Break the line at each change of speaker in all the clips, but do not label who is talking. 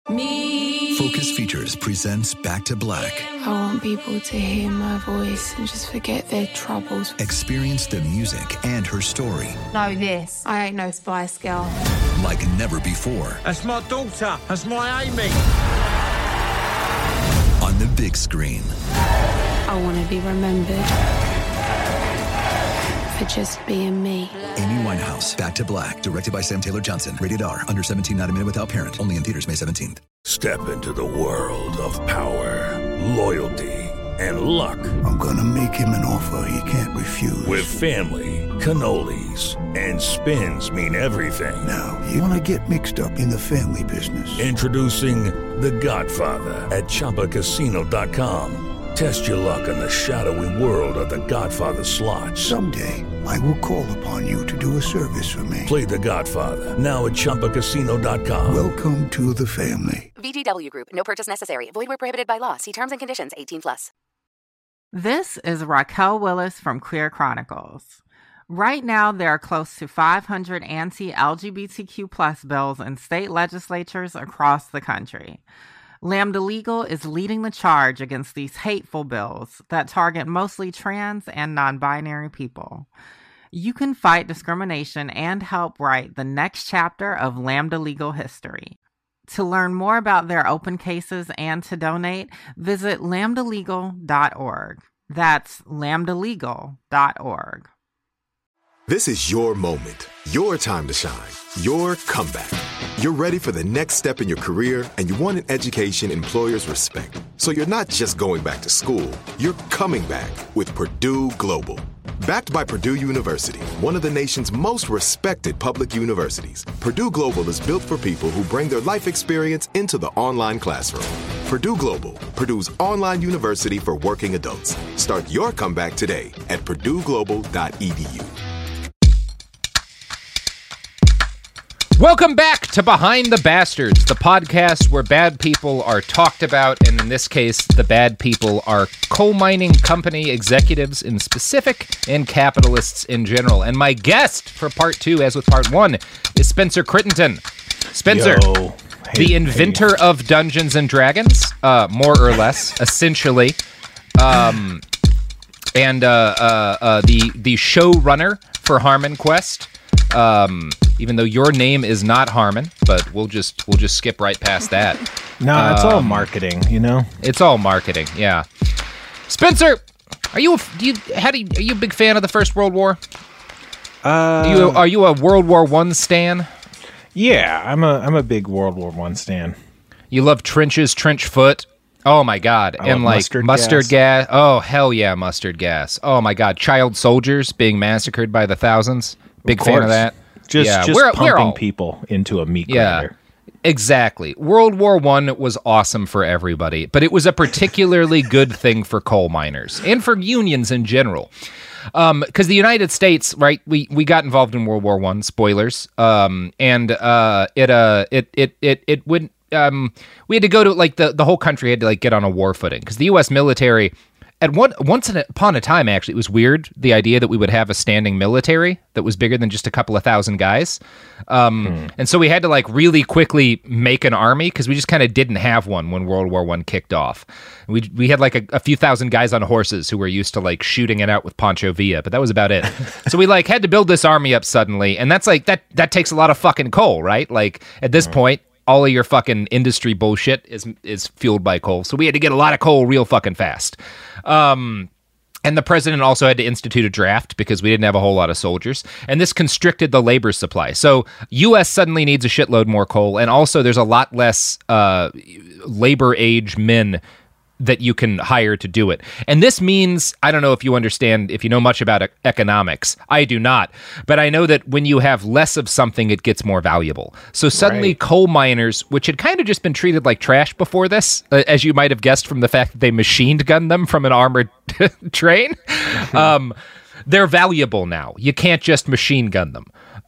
Focus Features presents Back to Black.
I want people to hear my voice and just forget their troubles.
Experience the music and her story.
Know this, I ain't no Spice Girl.
Like never before.
That's my daughter. That's my Amy.
On the big screen.
I want to be remembered for just being me.
Amy Winehouse, Back to Black, directed by Sam Taylor Johnson. Rated R, under 17, not a minute without parent. Only in theaters May 17th.
Step into the world of power, loyalty, and luck.
I'm gonna make him an offer he can't refuse.
With family, cannolis, and spins mean everything.
Now, you wanna get mixed up in the family business.
Introducing The Godfather at ChumbaCasino.com. Test your luck in the shadowy world of The Godfather slot.
Someday, I will call upon you to do a service for me.
Play The Godfather, now at ChumbaCasino.com.
Welcome to the family.
VGW Group. No purchase necessary. Void where prohibited by law. See terms and conditions. 18+.
This is Raquel Willis from Queer Chronicles. Right now, there are close to 500 anti-LGBTQ+ bills in state legislatures across the country. Lambda Legal is leading the charge against these hateful bills that target mostly trans and non-binary people. You can fight discrimination and help write the next chapter of Lambda Legal history. To learn more about their open cases and to donate, visit lambdalegal.org. That's lambdalegal.org.
This is your moment, your time to shine, your comeback. You're ready for the next step in your career, and you want an education employers respect. So you're not just going back to school, you're coming back with Purdue Global. Backed by Purdue University, one of the nation's most respected public universities, Purdue Global is built for people who bring their life experience into the online classroom. Purdue Global, Purdue's online university for working adults. Start your comeback today at purdueglobal.edu.
Welcome back to Behind the Bastards, the podcast where bad people are talked about, and in this case, the bad people are coal mining company executives in specific and capitalists in general. And my guest for part 2, as with part 1, is Spencer Crittenden. Spencer, the inventor of Dungeons and Dragons, more or less, essentially, and the showrunner for Harmon Quest. Even though your name is not Harmon, but we'll just skip right past that.
No, it's all marketing, you know.
It's all marketing, yeah. Spencer, are you a big fan of the First World War? Are you a World War I stan?
Yeah, I'm a big World War I stan.
You love trenches, trench foot. Oh my God, and like mustard gas. Oh hell yeah, mustard gas. Oh my God, child soldiers being massacred by the thousands. Big fan of that.
Just pumping people into a meat grinder.
Exactly. World War I was awesome for everybody, but it was a particularly good thing for coal miners and for unions in general. Because the United States, right, we got involved in World War I, spoilers, and it wouldn't, we had to go to, like, the whole country had to, like, get on a war footing, because the U.S. military... Once upon a time, actually, it was weird, the idea that we would have a standing military that was bigger than just a couple of thousand guys. And so we had to, like, really quickly make an army, because we just kind of didn't have one when World War I kicked off. We had, like, a few thousand guys on horses who were used to, like, shooting it out with Pancho Villa, but that was about it. So we, like, had to build this army up suddenly, and that's, like, that takes a lot of fucking coal, right? Like, at this point, all of your fucking industry bullshit is fueled by coal. So we had to get a lot of coal real fucking fast. And the president also had to institute a draft because we didn't have a whole lot of soldiers. And this constricted the labor supply. So U.S. suddenly needs a shitload more coal. And also there's a lot less labor age men that you can hire to do it. And this means, I don't know if you understand, if you know much about economics. I do not. But I know that when you have less of something, it gets more valuable. So suddenly coal miners, which had kind of just been treated like trash before this, as you might have guessed from the fact that they machined gunned them from an armored train, they're valuable now. You can't just machine gun them.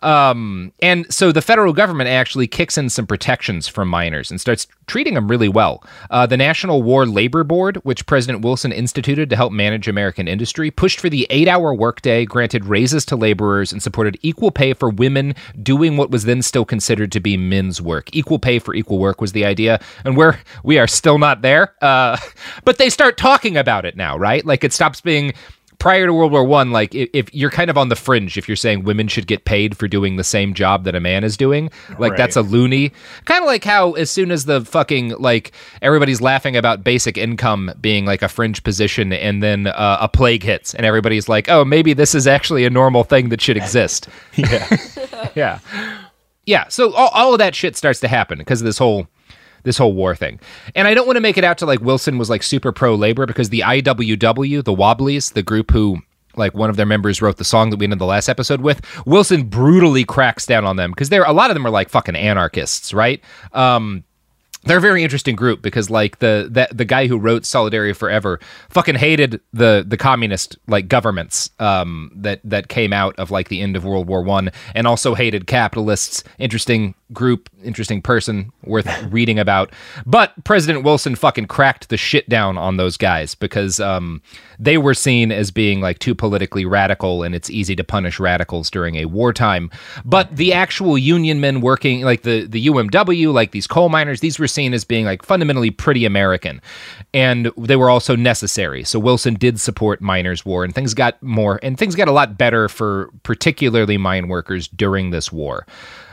And so the federal government actually kicks in some protections for miners and starts treating them really well. The National War Labor Board, which President Wilson instituted to help manage American industry, pushed for the 8-hour workday, granted raises to laborers, and supported equal pay for women doing what was then still considered to be men's work. Equal pay for equal work was the idea, and we are still not there. But they start talking about it now, right? Like, it stops being... Prior to World War I, like, if you're kind of on the fringe, if you're saying women should get paid for doing the same job that a man is doing, like, right. That's a loony. Kind of like how as soon as the fucking, like, everybody's laughing about basic income being, like, a fringe position, and then a plague hits, and everybody's like, oh, maybe this is actually a normal thing that should exist. Yeah. Yeah, so all of that shit starts to happen because of this whole war thing. And I don't want to make it out to like Wilson was like super pro-labor, because the IWW, the Wobblies, the group who, like, one of their members wrote the song that we ended the last episode with, Wilson brutally cracks down on them because a lot of them are like fucking anarchists, right? They're a very interesting group because, like, the guy who wrote Solidarity Forever fucking hated the communist, like, governments that came out of, like, the end of World War I, and also hated capitalists. Interesting group, interesting person, worth reading about. But President Wilson fucking cracked the shit down on those guys because they were seen as being, like, too politically radical, and it's easy to punish radicals during a wartime. But the actual union men working, like the UMW, like these coal miners, these were seen as being, like, fundamentally pretty American, and they were also necessary. So Wilson did support miners' war, and things got a lot better for particularly mine workers during this war.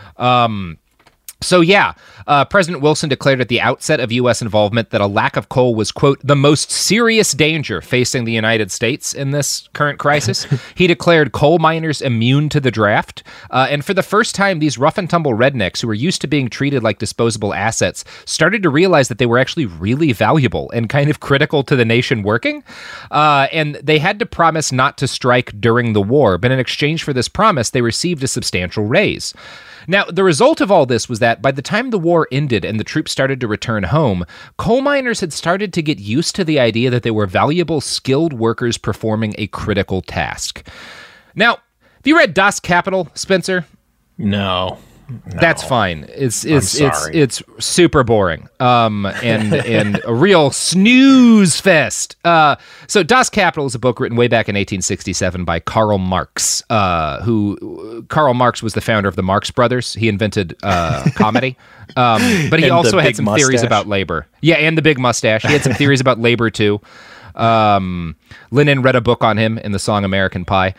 So yeah, President Wilson declared at the outset of U.S. involvement that a lack of coal was, quote, the most serious danger facing the United States in this current crisis. He declared coal miners immune to the draft. And for the first time, these rough and tumble rednecks who were used to being treated like disposable assets started to realize that they were actually really valuable and kind of critical to the nation working. And they had to promise not to strike during the war. But in exchange for this promise, they received a substantial raise. Now, the result of all this was that by the time the war ended and the troops started to return home, coal miners had started to get used to the idea that they were valuable, skilled workers performing a critical task. Now, have you read Das Kapital, Spencer?
No.
That's fine. It's super boring. And a real snooze fest. So Das Kapital is a book written way back in 1867 by Karl Marx, who Karl Marx was the founder of the Marx Brothers. He invented comedy. But he also had some theories about labor. Yeah, and the big mustache. He had some theories about labor too. Lennon read a book on him in the song American Pie.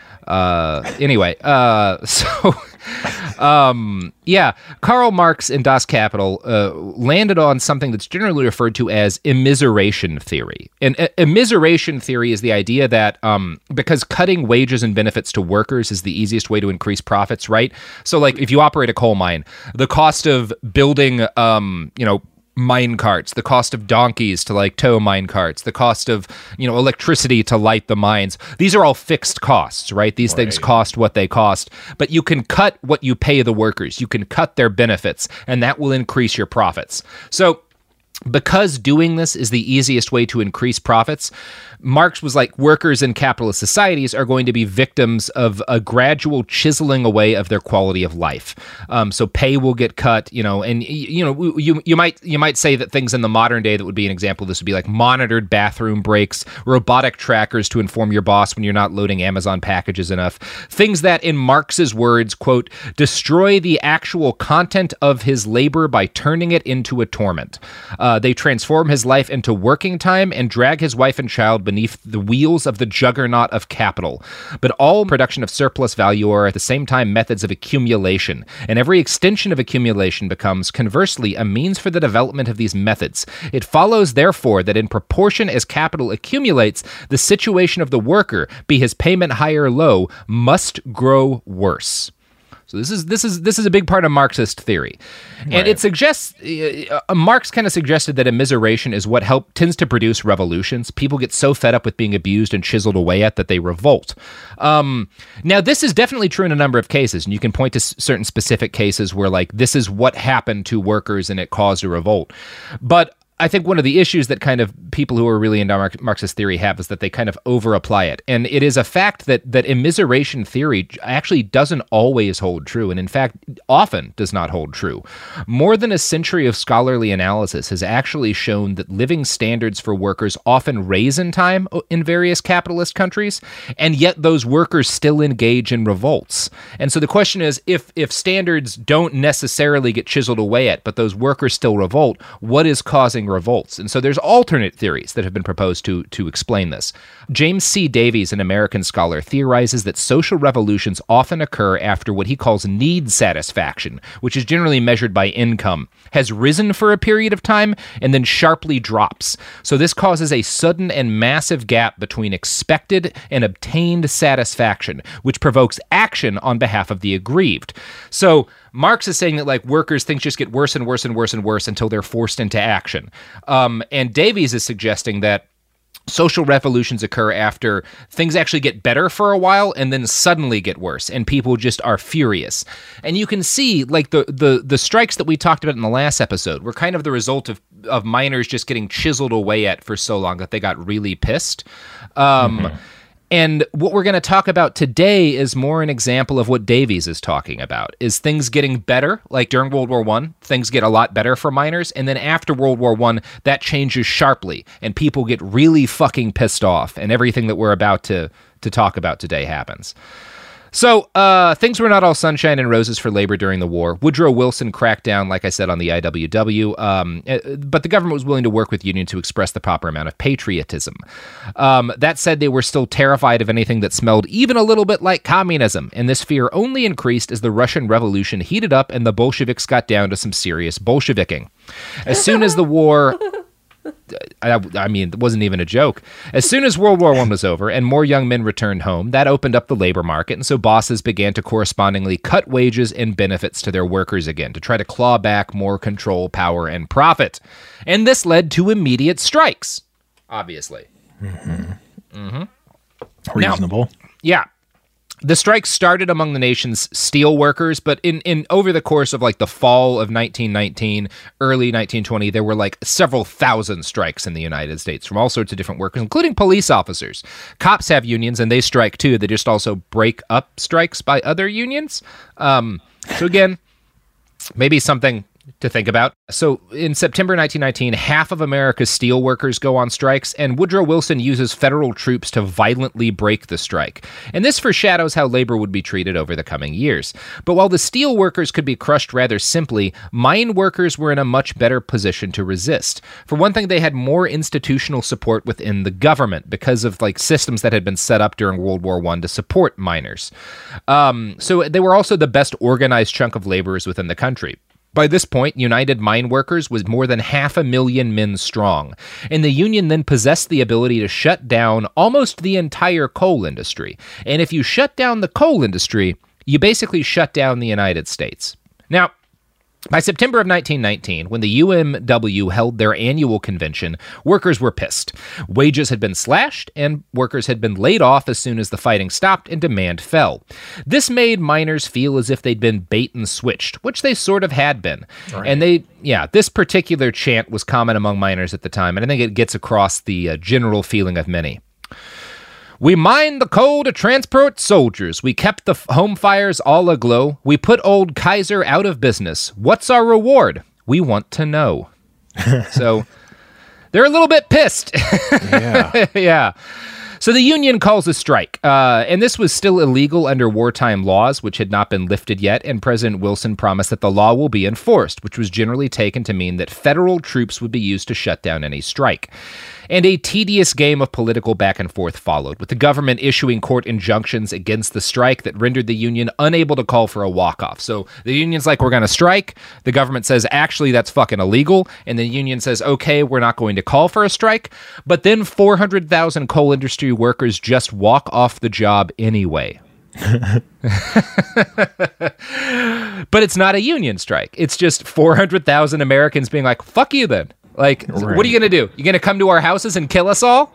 Karl Marx in Das Kapital landed on something that's generally referred to as immiseration theory. And immiseration theory is the idea that because cutting wages and benefits to workers is the easiest way to increase profits, right? So, like, if you operate a coal mine, the cost of building, mine carts, the cost of donkeys to, like, tow mine carts, the cost of, electricity to light the mines. These are all fixed costs, right? These things cost what they cost, but you can cut what you pay the workers. You can cut their benefits, and that will increase your profits. So because doing this is the easiest way to increase profits, Marx was like, workers in capitalist societies are going to be victims of a gradual chiseling away of their quality of life. So pay will get cut, and you might say that things in the modern day that would be an example of this would be like monitored bathroom breaks, robotic trackers to inform your boss when you're not loading Amazon packages enough. Things that, in Marx's words, quote, destroy the actual content of his labor by turning it into a torment. They transform his life into working time and drag his wife and child beneath the wheels of the juggernaut of capital. But all production of surplus value are at the same time methods of accumulation, and every extension of accumulation becomes, conversely, a means for the development of these methods. It follows, therefore, that in proportion as capital accumulates, the situation of the worker, be his payment high or low, must grow worse. So this is a big part of Marxist theory. And
Right.
It suggests, Marx kind of suggested that immiseration is what tends to produce revolutions. People get so fed up with being abused and chiseled away at that they revolt. Now, this is definitely true in a number of cases, and you can point to certain specific cases where, like, this is what happened to workers and it caused a revolt. But I think one of the issues that kind of people who are really into Marxist theory have is that they kind of over-apply it. And it is a fact that immiseration theory actually doesn't always hold true, and in fact, often does not hold true. More than a century of scholarly analysis has actually shown that living standards for workers often raise in time in various capitalist countries, and yet those workers still engage in revolts. And so the question is, if standards don't necessarily get chiseled away at, but those workers still revolt, what is causing revolts? And so there's alternate theories that have been proposed to explain this. James C. Davies, an American scholar, theorizes that social revolutions often occur after what he calls need satisfaction, which is generally measured by income, has risen for a period of time and then sharply drops. So this causes a sudden and massive gap between expected and obtained satisfaction, which provokes action on behalf of the aggrieved. So Marx is saying that like workers, things just get worse and worse and worse and worse until they're forced into action. And Davies is suggesting that social revolutions occur after things actually get better for a while and then suddenly get worse, and people just are furious. And you can see like the strikes that we talked about in the last episode were kind of the result of miners just getting chiseled away at for so long that they got really pissed. And what we're going to talk about today is more an example of what Davies is talking about, is things getting better. Like during World War I, things get a lot better for miners. And then after World War I, that changes sharply and people get really fucking pissed off. And everything that we're about to talk about today happens. So things were not all sunshine and roses for labor during the war. Woodrow Wilson cracked down, like I said, on the IWW, but the government was willing to work with unions to express the proper amount of patriotism. That said, they were still terrified of anything that smelled even a little bit like communism, and this fear only increased as the Russian Revolution heated up and the Bolsheviks got down to some serious Bolsheviking. As soon as the war... I mean, it wasn't even a joke. As soon as World War I was over and more young men returned home, that opened up the labor market, and so bosses began to correspondingly cut wages and benefits to their workers again to try to claw back more control, power, and profit. And this led to immediate strikes, obviously.
Reasonable.
Now, yeah. The strike started among the nation's steel workers, but in over the course of like the fall of 1919, early 1920, there were like several thousand strikes in the United States from all sorts of different workers, including police officers. Cops have unions and they strike too. They just also break up strikes by other unions. So again, maybe something to think about. So in September 1919, half of America's steel workers go on strikes, and Woodrow Wilson uses federal troops to violently break the strike. And this foreshadows how labor would be treated over the coming years. But while the steel workers could be crushed rather simply, mine workers were in a much better position to resist. For one thing, they had more institutional support within the government because of like systems that had been set up during World War I to support miners. So they were also the best organized chunk of laborers within the country. By this point, United Mine Workers was more than 500,000 men strong, and the union then possessed the ability to shut down almost the entire coal industry. And if you shut down the coal industry, you basically shut down the United States. Now, by September of 1919, when the UMW held their annual convention, workers were pissed. Wages had been slashed, and workers had been laid off as soon as the fighting stopped and demand fell. This made miners feel as if they'd been bait and switched, which they sort of had been. Right. And this particular chant was common among miners at the time, and I think it gets across the general feeling of many. We mined the coal to transport soldiers. We kept the home fires all aglow. We put old Kaiser out of business. What's our reward? We want to know. So they're a little bit pissed.
Yeah.
Yeah. So the union calls a strike, and this was still illegal under wartime laws, which had not been lifted yet, and President Wilson promised that the law will be enforced, which was generally taken to mean that federal troops would be used to shut down any strike. And a tedious game of political back and forth followed, with the government issuing court injunctions against the strike that rendered the union unable to call for a walk-off. So the union's like, we're going to strike. The government says, actually, that's fucking illegal. And the union says, okay, we're not going to call for a strike. But then 400,000 coal industry workers just walk off the job anyway. But it's not a union strike. It's just 400,000 Americans being like, fuck you then. Like, right. What are you going to do? You going to come to our houses and kill us all?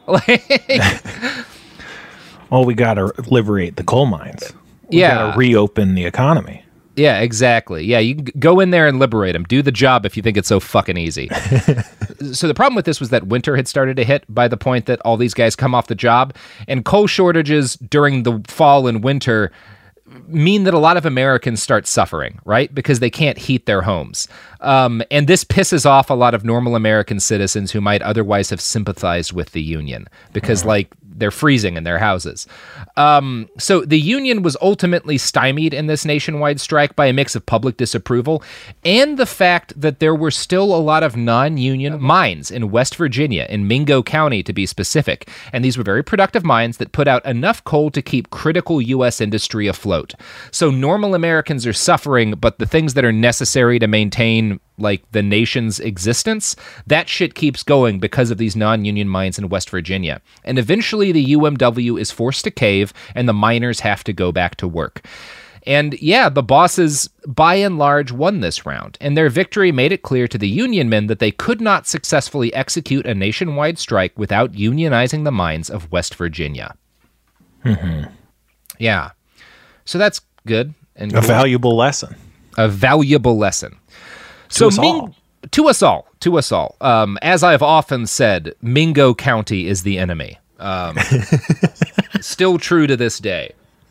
Well, we got to liberate the coal mines. We got to reopen the economy.
Yeah, exactly. Yeah, you can go in there and liberate them. Do the job if you think it's so fucking easy. So the problem with this was that winter had started to hit by the point that all these guys come off the job, and coal shortages during the fall and winter mean that a lot of Americans start suffering, right? Because they can't heat their homes. And this pisses off a lot of normal American citizens who might otherwise have sympathized with the Union because, like, they're freezing in their houses. So the Union was ultimately stymied in this nationwide strike by a mix of public disapproval and the fact that there were still a lot of non-union mines in West Virginia, in Mingo County to be specific. And these were very productive mines that put out enough coal to keep critical U.S. industry afloat. So normal Americans are suffering, but the things that are necessary to maintain like the nation's existence, that shit keeps going because of these non-union mines in West Virginia. And eventually the UMW is forced to cave and the miners have to go back to work. And yeah, the bosses by and large won this round, and their victory made it clear to the union men that they could not successfully execute a nationwide strike without unionizing the mines of West Virginia.
Mm-hmm.
Yeah. So that's good. And
a valuable lesson.
A valuable lesson.
To us all.
To us all. As I've often said, Mingo County is the enemy. Still true to this day.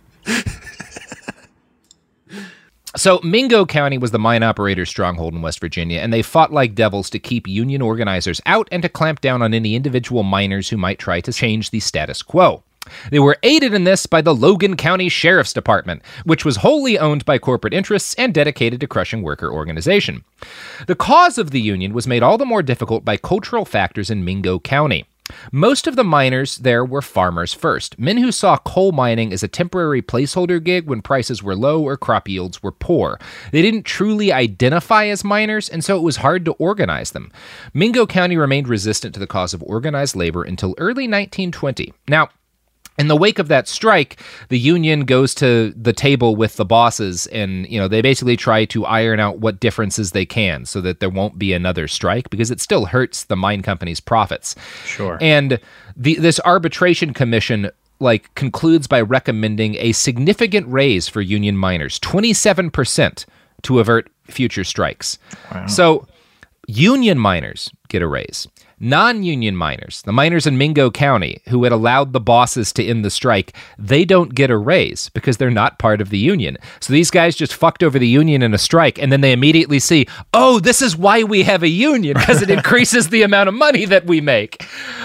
So Mingo County was the mine operator's stronghold in West Virginia, and they fought like devils to keep union organizers out and to clamp down on any individual miners who might try to change the status quo. They were aided in this by the Logan County Sheriff's Department, which was wholly owned by corporate interests and dedicated to crushing worker organization. The cause of the union was made all the more difficult by cultural factors in Mingo County. Most of the miners there were farmers first, men who saw coal mining as a temporary placeholder gig when prices were low or crop yields were poor. They didn't truly identify as miners, and so it was hard to organize them. Mingo County remained resistant to the cause of organized labor until early 1920. Now, in the wake of that strike, the union goes to the table with the bosses and, they basically try to iron out what differences they can so that there won't be another strike because it still hurts the mine company's profits.
Sure.
And this arbitration commission concludes by recommending a significant raise for union miners, 27%, to avert future strikes.
Wow.
So union miners get a raise. Non-union miners, the miners in Mingo County who had allowed the bosses to end the strike, they don't get a raise because they're not part of the union. So these guys just fucked over the union in a strike, and then they immediately see, oh, this is why we have a union, because it increases the amount of money that we make.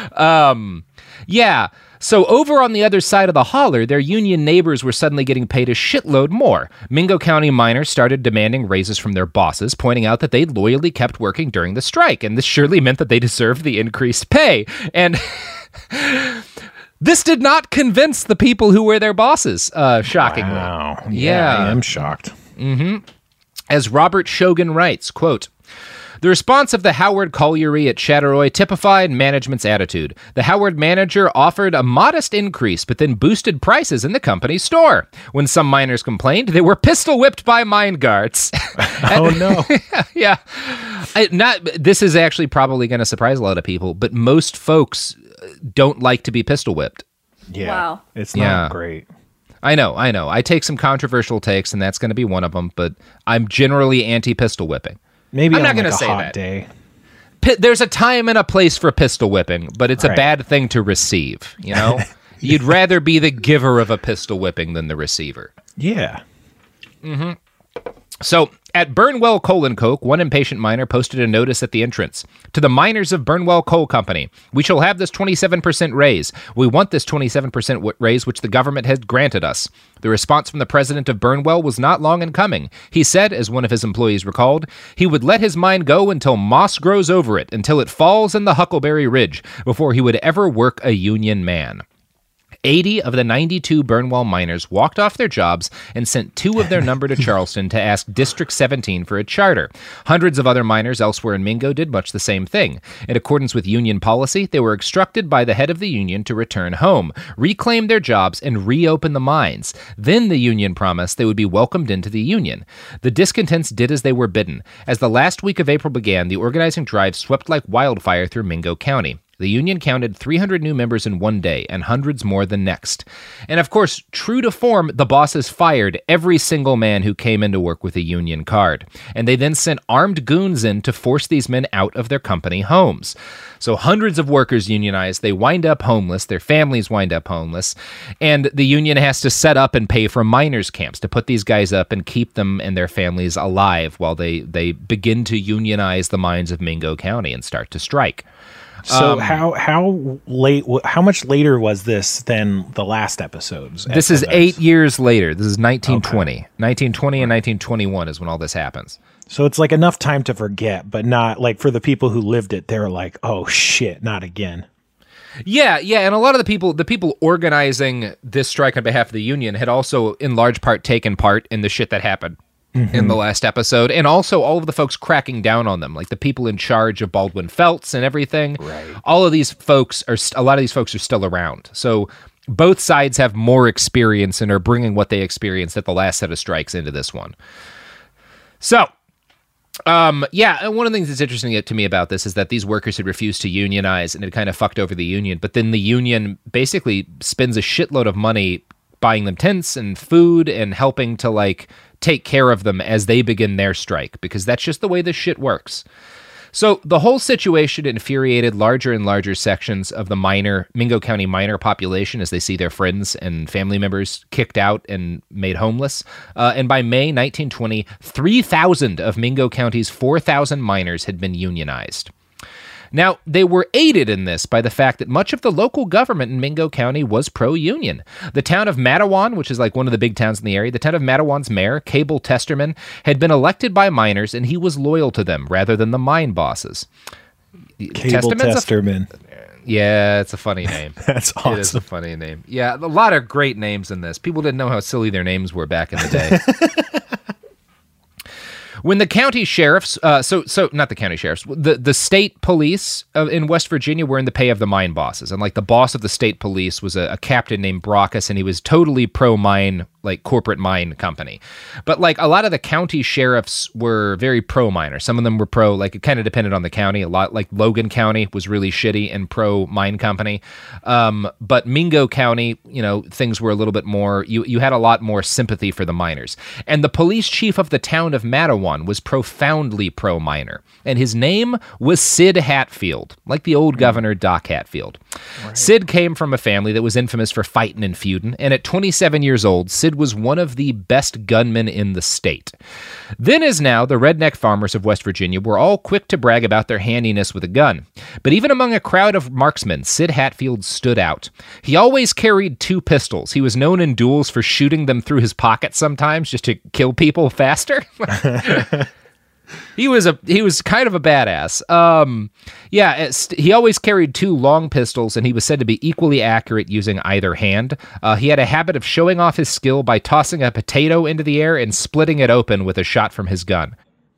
Yeah. So over on the other side of the holler, their union neighbors were suddenly getting paid a shitload more. Mingo County miners started demanding raises from their bosses, pointing out that they loyally kept working during the strike, and this surely meant that they deserved the increased pay. And this did not convince the people who were their bosses, shockingly.
Wow.
Yeah.
I am shocked.
Mm-hmm. As Robert Shogan writes, quote, "The response of the Howard Colliery at Chattaroy typified management's attitude. The Howard manager offered a modest increase, but then boosted prices in the company's store. When some miners complained, they were pistol whipped by mine guards."
Oh, no.
Yeah. This is actually probably going to surprise a lot of people, but most folks don't like to be pistol whipped.
Yeah.
Wow.
It's not great.
I know. I take some controversial takes, and that's going to be one of them, but I'm generally anti-pistol whipping.
Maybe
I'm
on
not going to
a
say
hot
that.
day.
There's a time and a place for pistol whipping, but it's a bad thing to receive, You'd rather be the giver of a pistol whipping than the receiver.
Yeah.
Mm-hmm. So, at Burnwell Coal & Coke, one impatient miner posted a notice at the entrance. "To the miners of Burnwell Coal Company, we shall have this 27% raise. We want this 27% raise which the government has granted us." The response from the president of Burnwell was not long in coming. He said, as one of his employees recalled, he would let his mine go until moss grows over it, until it falls in the Huckleberry Ridge, before he would ever work a union man. 80 of the 92 Burnwell miners walked off their jobs and sent 2 of their number to Charleston to ask District 17 for a charter. Hundreds of other miners elsewhere in Mingo did much the same thing. In accordance with union policy, they were instructed by the head of the union to return home, reclaim their jobs, and reopen the mines. Then the union promised they would be welcomed into the union. The discontents did as they were bidden. As the last week of April began, the organizing drive swept like wildfire through Mingo County. The union counted 300 new members in one day and hundreds more the next. And of course, true to form, the bosses fired every single man who came into work with a union card. And they then sent armed goons in to force these men out of their company homes. So hundreds of workers unionize. They wind up homeless. Their families wind up homeless. And the union has to set up and pay for miners' camps to put these guys up and keep them and their families alive while they begin to unionize the mines of Mingo County and start to strike.
So how much later was this than the last episodes?
This is 8 years later. This is 1920. Okay. 1920 and 1921 is when all this happens.
So it's like enough time to forget, but not like for the people who lived it, they're like, oh shit, not again.
Yeah, and a lot of the people organizing this strike on behalf of the union had also in large part taken part in the shit that happened in the last episode, and also all of the folks cracking down on them, like the people in charge of Baldwin Felts and everything. Right. All of these folks a lot of these folks are still around. So both sides have more experience and are bringing what they experienced at the last set of strikes into this one. So, and one of the things that's interesting to me about this is that these workers had refused to unionize and it kind of fucked over the union, but then the union basically spends a shitload of money buying them tents and food and helping to like take care of them as they begin their strike, because that's just the way this shit works. So the whole situation infuriated larger and larger sections of the Mingo County miner population as they see their friends and family members kicked out and made homeless. And by May 1920, 3,000 of Mingo County's 4,000 miners had been unionized. Now, they were aided in this by the fact that much of the local government in Mingo County was pro-union. The town of Matawan, which is like one of the big towns in the area, the town of Matawan's mayor, Cable Testerman, had been elected by miners, and he was loyal to them rather than the mine bosses.
Cable Testerman.
Yeah, it's a funny name.
That's awesome.
It is a funny name. Yeah, a lot of great names in this. People didn't know how silly their names were back in the day. When the county sheriffs, not the county sheriffs, the state police in West Virginia were in the pay of the mine bosses. And like the boss of the state police was a captain named Brockus, and he was totally pro-mine, like corporate mine company. But like a lot of the county sheriffs were very pro-miner. Some of them were pro, like it kind of depended on the county. A lot like Logan County was really shitty and pro-mine company. But Mingo County, things were a little bit more, you had a lot more sympathy for the miners. And the police chief of the town of Matawan was profoundly pro-miner, and his name was Sid Hatfield, like the old governor Doc Hatfield. Right. Sid came from a family that was infamous for fighting and feuding, and at 27 years old, Sid was one of the best gunmen in the state. Then as now, the redneck farmers of West Virginia were all quick to brag about their handiness with a gun. But even among a crowd of marksmen, Sid Hatfield stood out. He always carried 2 pistols. He was known in duels for shooting them through his pocket sometimes just to kill people faster. He was kind of a badass. He always carried 2 long pistols, and he was said to be equally accurate using either hand. He had a habit of showing off his skill by tossing a potato into the air and splitting it open with a shot from his gun.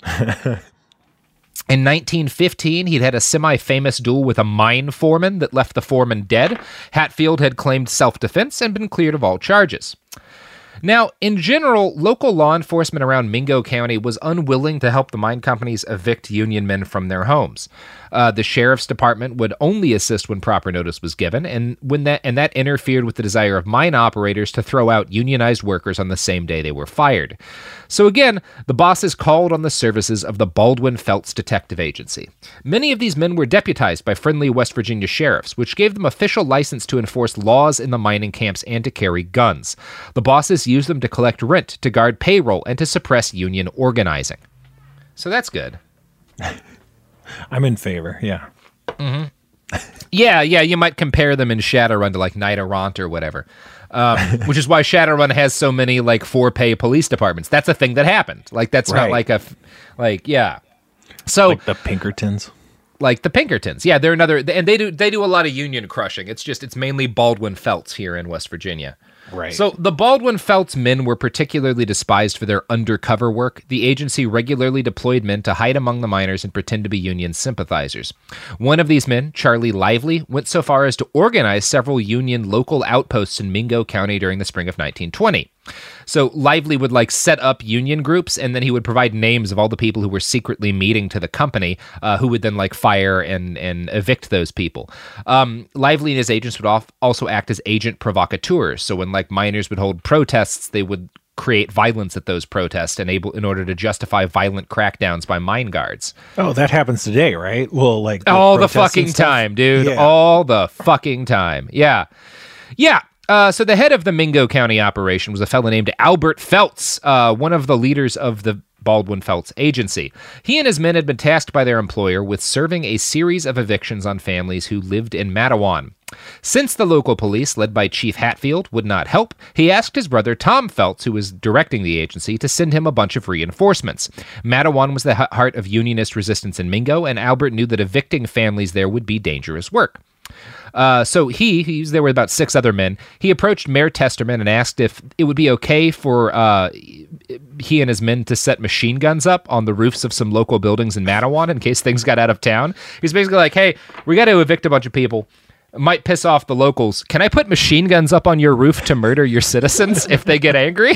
In 1915, he'd had a semi-famous duel with a mine foreman that left the foreman dead. Hatfield had claimed self-defense and been cleared of all charges. Now, in general, local law enforcement around Mingo County was unwilling to help the mine companies evict union men from their homes. The sheriff's department would only assist when proper notice was given, and that interfered with the desire of mine operators to throw out unionized workers on the same day they were fired. So again, the bosses called on the services of the Baldwin Felts Detective Agency. Many of these men were deputized by friendly West Virginia sheriffs, which gave them official license to enforce laws in the mining camps and to carry guns. The bosses used them to collect rent, to guard payroll, and to suppress union organizing. So that's good.
I'm in favor, yeah.
Mm-hmm. Yeah, you might compare them in Shadowrun to like Night Errant or whatever, which is why Shadowrun has so many like 4-pay police departments. That's a thing that happened. Like that's right. Not yeah. So
like the Pinkertons.
Like the Pinkertons, they're another, and they do a lot of union crushing. It's mainly Baldwin Felts here in West Virginia.
Right.
So the Baldwin-Felts men were particularly despised for their undercover work. The agency regularly deployed men to hide among the miners and pretend to be Union sympathizers. One of these men, Charlie Lively, went so far as to organize several Union local outposts in Mingo County during the spring of 1920. So Lively would set up Union groups, and then he would provide names of all the people who were secretly meeting to the company, who would then fire and evict those people. Lively and his agents would also act as agent provocateurs. So when miners would hold protests, they would create violence at those protests in order to justify violent crackdowns by mine guards.
Oh, that happens today, right? Well,
all the fucking time, dude. Yeah. All the fucking time. Yeah. Yeah. So the head of the Mingo County operation was a fellow named Albert Felts, one of the leaders of the Baldwin-Felts agency. He and his men had been tasked by their employer with serving a series of evictions on families who lived in Matawan. Since the local police, led by Chief Hatfield, would not help, he asked his brother Tom Felts, who was directing the agency, to send him a bunch of reinforcements. Matawan was the heart of Unionist resistance in Mingo, and Albert knew that evicting families there would be dangerous work. So he was there with about 6 other men. He approached Mayor Testerman and asked if it would be okay for he and his men to set machine guns up on the roofs of some local buildings in Matawan in case things got out of town. He's basically like, hey, we got to evict a bunch of people. It might piss off the locals. Can I put machine guns up on your roof to murder your citizens if they get angry?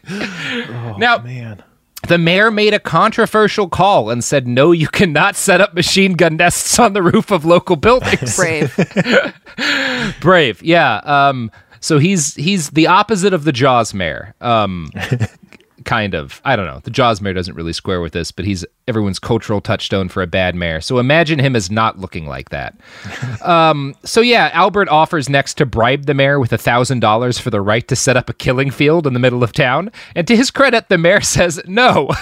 Man.
The mayor made a controversial call and said, no, you cannot set up machine gun nests on the roof of local buildings.
Brave.
Brave, yeah. So he's the opposite of the Jaws mayor. Kind of. I don't know. The Jaws mayor doesn't really square with this, but he's everyone's cultural touchstone for a bad mayor. So imagine him as not looking like that. So yeah, Albert offers next to bribe the mayor with $1,000 for the right to set up a killing field in the middle of town. And to his credit, the mayor says no.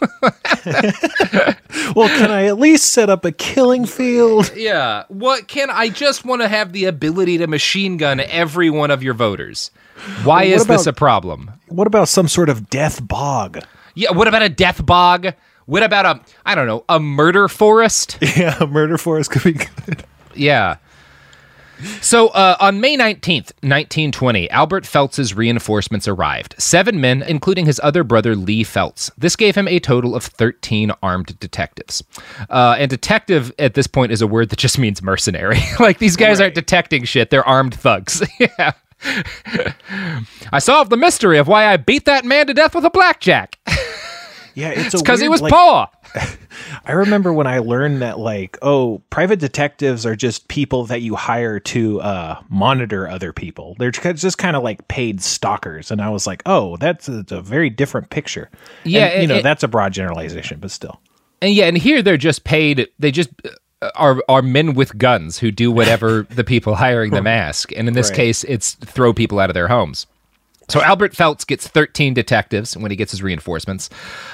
Well, can I at least set up a killing field?
Yeah. I just want to have the ability to machine gun every one of your voters. Why is this a problem?
What about some sort of death bog?
Yeah, what about a death bog? What about a murder forest?
Yeah, a murder forest could be good.
Yeah. So on May 19th, 1920, Albert Felts' reinforcements arrived. 7 men, including his other brother, Lee Felts. This gave him a total of 13 armed detectives. And detective at this point is a word that just means mercenary. These guys aren't detecting shit. They're armed thugs. Yeah. I solved the mystery of why I beat that man to death with a blackjack.
Yeah, it's
because he was poor.
I remember when I learned that, private detectives are just people that you hire to monitor other people. They're just kind of paid stalkers. And I was like, oh, that's a very different picture.
Yeah.
And, that's a broad generalization, but still.
And here they're just paid. They just are men with guns who do whatever the people hiring them ask. And in this case, it's throw people out of their homes. So Albert Felts gets 13 detectives when he gets his reinforcements.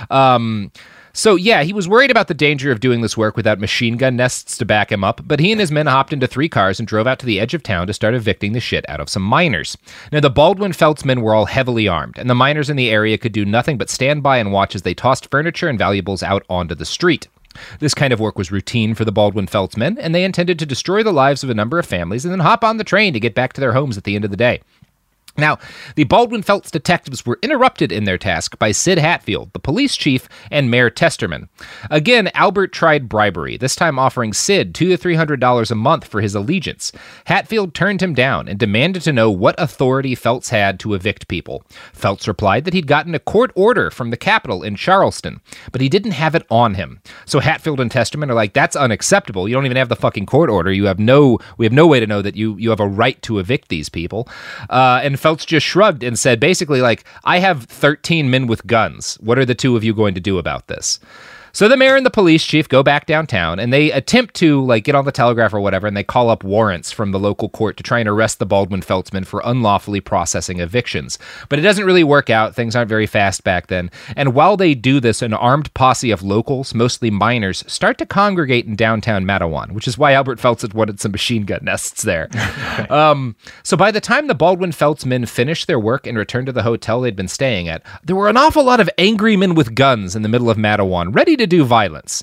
So yeah, he was worried about the danger of doing this work without machine gun nests to back him up, but he and his men hopped into 3 cars and drove out to the edge of town to start evicting the shit out of some miners. Now, the Baldwin-Felts men were all heavily armed, and the miners in the area could do nothing but stand by and watch as they tossed furniture and valuables out onto the street. This kind of work was routine for the Baldwin-Felts men, and they intended to destroy the lives of a number of families and then hop on the train to get back to their homes at the end of the day. Now, the Baldwin-Felts detectives were interrupted in their task by Sid Hatfield, the police chief, and Mayor Testerman. Again, Albert tried bribery, this time offering Sid $200 to $300 a month for his allegiance. Hatfield turned him down and demanded to know what authority Felts had to evict people. Felts replied that he'd gotten a court order from the capital in Charleston, but he didn't have it on him. So Hatfield and Testerman are like, that's unacceptable. You don't even have the fucking court order. We have no way to know that you have a right to evict these people. And Felts just shrugged and said, basically, I have 13 men with guns. What are the 2 of you going to do about this? So the mayor and the police chief go back downtown, and they attempt to, get on the telegraph or whatever, and they call up warrants from the local court to try and arrest the Baldwin-Felts men for unlawfully processing evictions. But it doesn't really work out. Things aren't very fast back then. And while they do this, an armed posse of locals, mostly miners, start to congregate in downtown Matawan, which is why Albert Felts had wanted some machine gun nests there. So by the time the Baldwin-Felts men finished their work and returned to the hotel they'd been staying at, there were an awful lot of angry men with guns in the middle of Matawan, ready to do violence.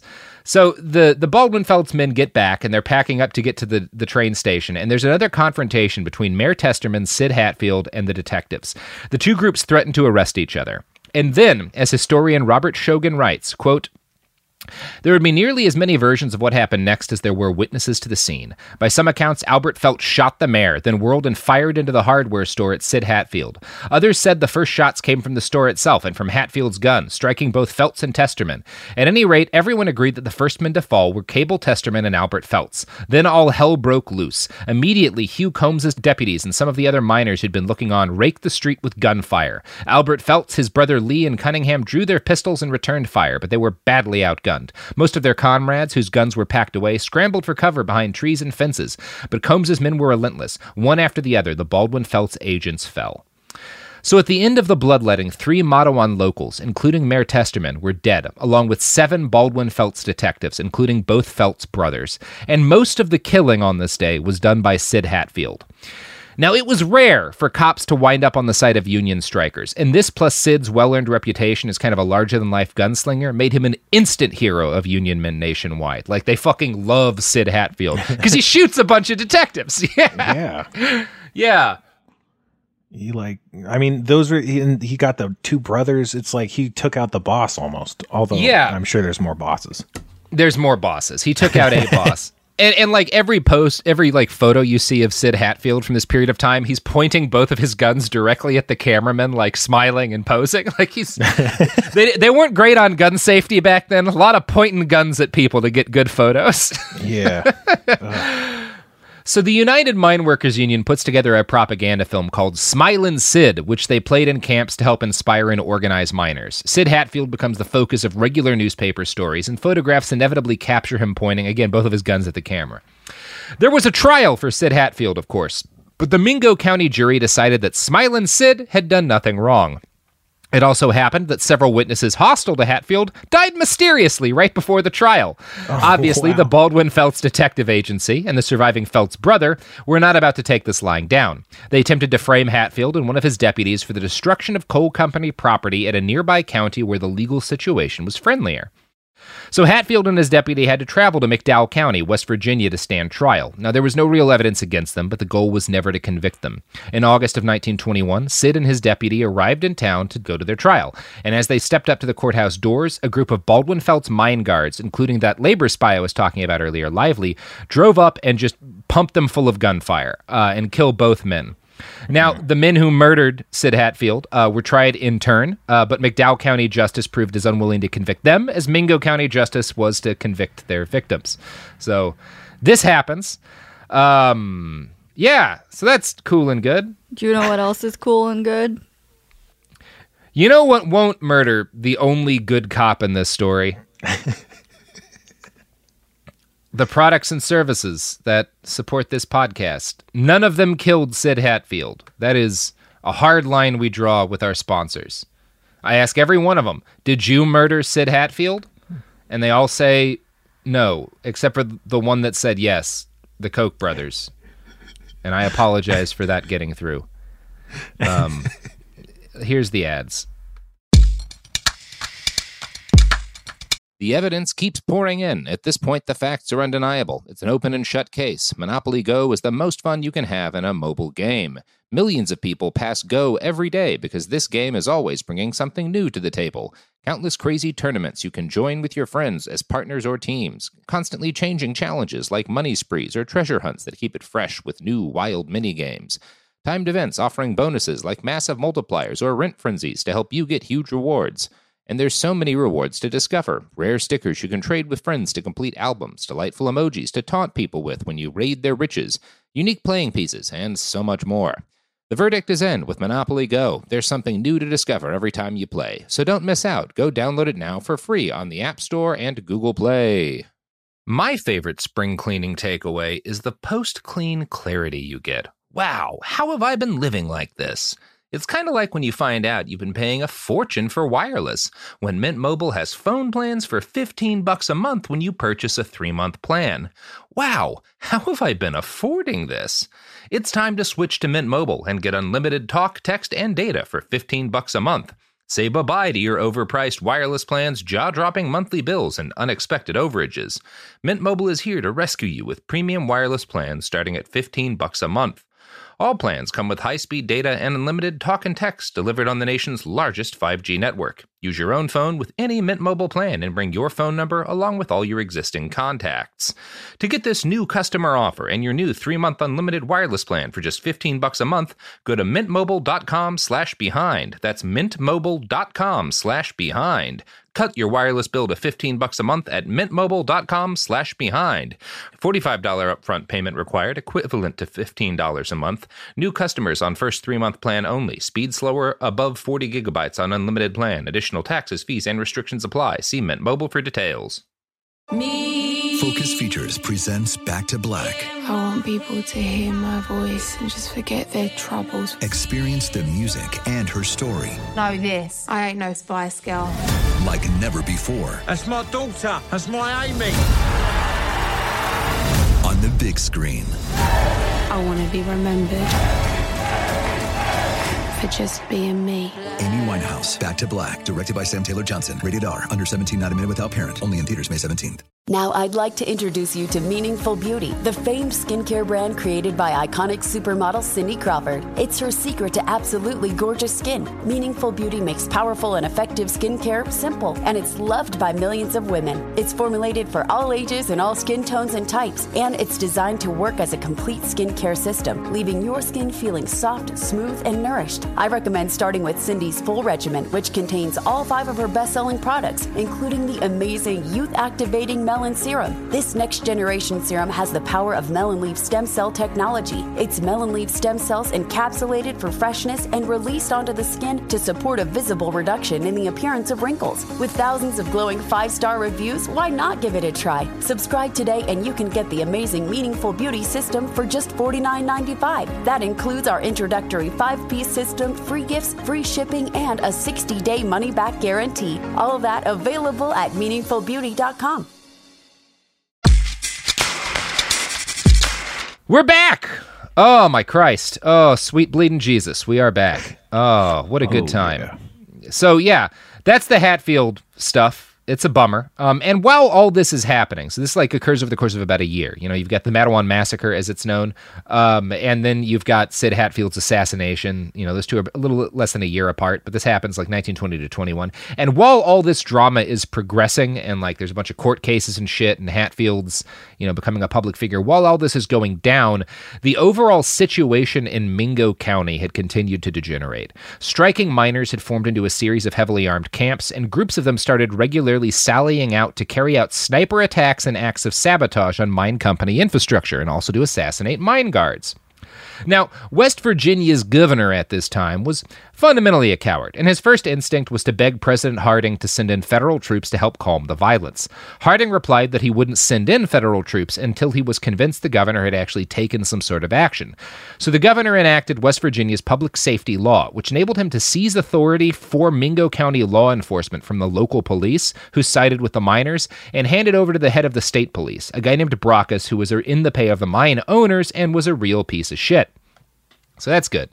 So the Baldwin-Felts men get back, and they're packing up to get to the train station, and there's another confrontation between Mayor Testerman, Sid Hatfield, and the detectives. The two groups threaten to arrest each other. And then, as historian Robert Shogan writes, quote, there would be nearly as many versions of what happened next as there were witnesses to the scene. By some accounts, Albert Felts shot the mayor, then whirled and fired into the hardware store at Sid Hatfield. Others said the first shots came from the store itself and from Hatfield's gun, striking both Felts and Testerman. At any rate, everyone agreed that the first men to fall were Cable Testerman and Albert Felts. Then all hell broke loose. Immediately, Hugh Combs's deputies and some of the other miners who'd been looking on raked the street with gunfire. Albert Felts, his brother Lee, and Cunningham drew their pistols and returned fire, but they were badly outgunned. Most of their comrades, whose guns were packed away, scrambled for cover behind trees and fences, but Combs's men were relentless. One after the other, the Baldwin-Felts agents fell. So at the end of the bloodletting, 3 Matawan locals, including Mayor Testerman, were dead, along with 7 Baldwin-Felts detectives, including both Felts brothers. And most of the killing on this day was done by Sid Hatfield. Now, it was rare for cops to wind up on the side of Union strikers, and this plus Sid's well-earned reputation as kind of a larger-than-life gunslinger made him an instant hero of Union men nationwide. Like, they fucking love Sid Hatfield, because he shoots a bunch of detectives. Yeah.
He he got the 2 brothers. It's like he took out the boss almost, although I'm sure there's more bosses.
There's more bosses. He took out a boss. And like every photo you see of Sid Hatfield from this period of time, he's pointing both of his guns directly at the cameraman, like smiling and posing. Like they weren't great on gun safety back then. A lot of pointing guns at people to get good photos.
Yeah.
So the United Mine Workers Union puts together a propaganda film called Smilin' Sid, which they played in camps to help inspire and organize miners. Sid Hatfield becomes the focus of regular newspaper stories, and photographs inevitably capture him pointing, again, both of his guns at the camera. There was a trial for Sid Hatfield, of course, but the Mingo County jury decided that Smilin' Sid had done nothing wrong. It also happened that several witnesses hostile to Hatfield died mysteriously right before the trial. Obviously, the Baldwin-Felts Detective Agency and the surviving Felts brother were not about to take this lying down. They attempted to frame Hatfield and one of his deputies for the destruction of coal company property at a nearby county where the legal situation was friendlier. So Hatfield and his deputy had to travel to McDowell County, West Virginia, to stand trial. Now, there was no real evidence against them, but the goal was never to convict them. In August of 1921, Sid and his deputy arrived in town to go to their trial. And as they stepped up to the courthouse doors, a group of Baldwin-Felts mine guards, including that labor spy I was talking about earlier, Lively, drove up and just pumped them full of gunfire and killed both men. Now, the men who murdered Sid Hatfield were tried in turn, but McDowell County Justice proved as unwilling to convict them as Mingo County Justice was to convict their victims. So this happens. So that's cool and good.
Do you know what else is cool and good?
You know what won't murder the only good cop in this story? The products and services that support this podcast. None of them killed Sid Hatfield. That is a hard line we draw with our sponsors. I ask every one of them, did you murder Sid Hatfield? And they all say no, except for the one that said yes, the Koch brothers. And I apologize for that getting through. Here's the ads. The evidence keeps pouring in. At this point, the facts are undeniable. It's an open and shut case. Monopoly Go is the most fun you can have in a mobile game. Millions of people pass Go every day because this game is always bringing something new to the table. Countless crazy tournaments you can join with your friends as partners or teams. Constantly changing challenges like money sprees or treasure hunts that keep it fresh with new wild mini-games. Timed events offering bonuses like massive multipliers or rent frenzies to help you get huge rewards. And there's so many rewards to discover. Rare stickers you can trade with friends to complete albums, delightful emojis to taunt people with when you raid their riches, unique playing pieces, and so much more. The verdict is in with Monopoly Go. There's something new to discover every time you play. So don't miss out. Go download it now for free on the App Store and Google Play. My favorite spring cleaning takeaway is the post-clean clarity you get. Wow, how have I been living like this? It's kind of like when you find out you've been paying a fortune for wireless, when Mint Mobile has phone plans for $15 a month when you purchase a 3-month plan. Wow, how have I been affording this? It's time to switch to Mint Mobile and get unlimited talk, text, and data for $15 a month. Say bye-bye to your overpriced wireless plans, jaw-dropping monthly bills, and unexpected overages. Mint Mobile is here to rescue you with premium wireless plans starting at $15 a month. All plans come with high-speed data and unlimited talk and text delivered on the nation's largest 5G network. Use your own phone with any Mint Mobile plan and bring your phone number along with all your existing contacts. To get this new customer offer and your new 3-month unlimited wireless plan for just $15 a month, go to mintmobile.com/behind. That's mintmobile.com/behind. Cut your wireless bill to $15 a month at mintmobile.com/behind. $45 upfront payment required, equivalent to $15 a month. New customers on first 3-month plan only. Speed slower above 40 gigabytes on unlimited plan. Additional taxes, fees, and restrictions apply. See Mint Mobile for details.
Focus Features presents Back to Black.
I want people to hear my voice and just forget their troubles.
Experience the music and her story
Know this. I ain't no Spice Girl.
like never before.
That's my daughter. That's my Amy.
On the big screen.
I want to be remembered for just being me.
Amy Winehouse, Back to Black, directed by Sam Taylor Johnson. Rated R, under 17, not a minute without parent. Only in theaters May 17th.
Now I'd like to introduce you to Meaningful Beauty, the famed skincare brand created by iconic supermodel Cindy Crawford. It's her secret to absolutely gorgeous skin. Meaningful Beauty makes powerful and effective skincare simple, and it's loved by millions of women. It's formulated for all ages and all skin tones and types, and it's designed to work as a complete skincare system, leaving your skin feeling soft, smooth, and nourished. I recommend starting with Cindy's full regimen, which contains all 5 of her best-selling products, including the amazing youth-activating Melon Serum. This next-generation serum has the power of melon leaf stem cell technology. It's melon leaf stem cells encapsulated for freshness and released onto the skin to support a visible reduction in the appearance of wrinkles. With thousands of glowing 5-star reviews, why not give it a try? Subscribe today and you can get the amazing Meaningful Beauty system for just $49.95. That includes our introductory 5-piece system, free gifts, free shipping, and a 60-day money-back guarantee. All of that available at meaningfulbeauty.com.
We're back! Oh, my Christ. Oh, sweet bleeding Jesus. We are back. Oh, what a good time. Yeah. So, yeah, that's the Hatfield stuff. It's a bummer. And while all this is happening, so this occurs over the course of about a year. You know, you've got the Mattawan Massacre, as it's known, and then you've got Sid Hatfield's assassination. You know, those two are a little less than a year apart, but this happens 1920 to 21. And while all this drama is progressing, and there's a bunch of court cases and shit, and Hatfield's, becoming a public figure, while all this is going down, the overall situation in Mingo County had continued to degenerate. Striking miners had formed into a series of heavily armed camps, and groups of them started regularly sallying out to carry out sniper attacks and acts of sabotage on mine company infrastructure, and also to assassinate mine guards. Now, West Virginia's governor at this time was fundamentally a coward, and his first instinct was to beg President Harding to send in federal troops to help calm the violence. Harding replied that he wouldn't send in federal troops until he was convinced the governor had actually taken some sort of action. So the governor enacted West Virginia's public safety law, which enabled him to seize authority for Mingo County law enforcement from the local police, who sided with the miners, and hand it over to the head of the state police, a guy named Brockus, who was in the pay of the mine owners and was a real piece of shit. So that's good.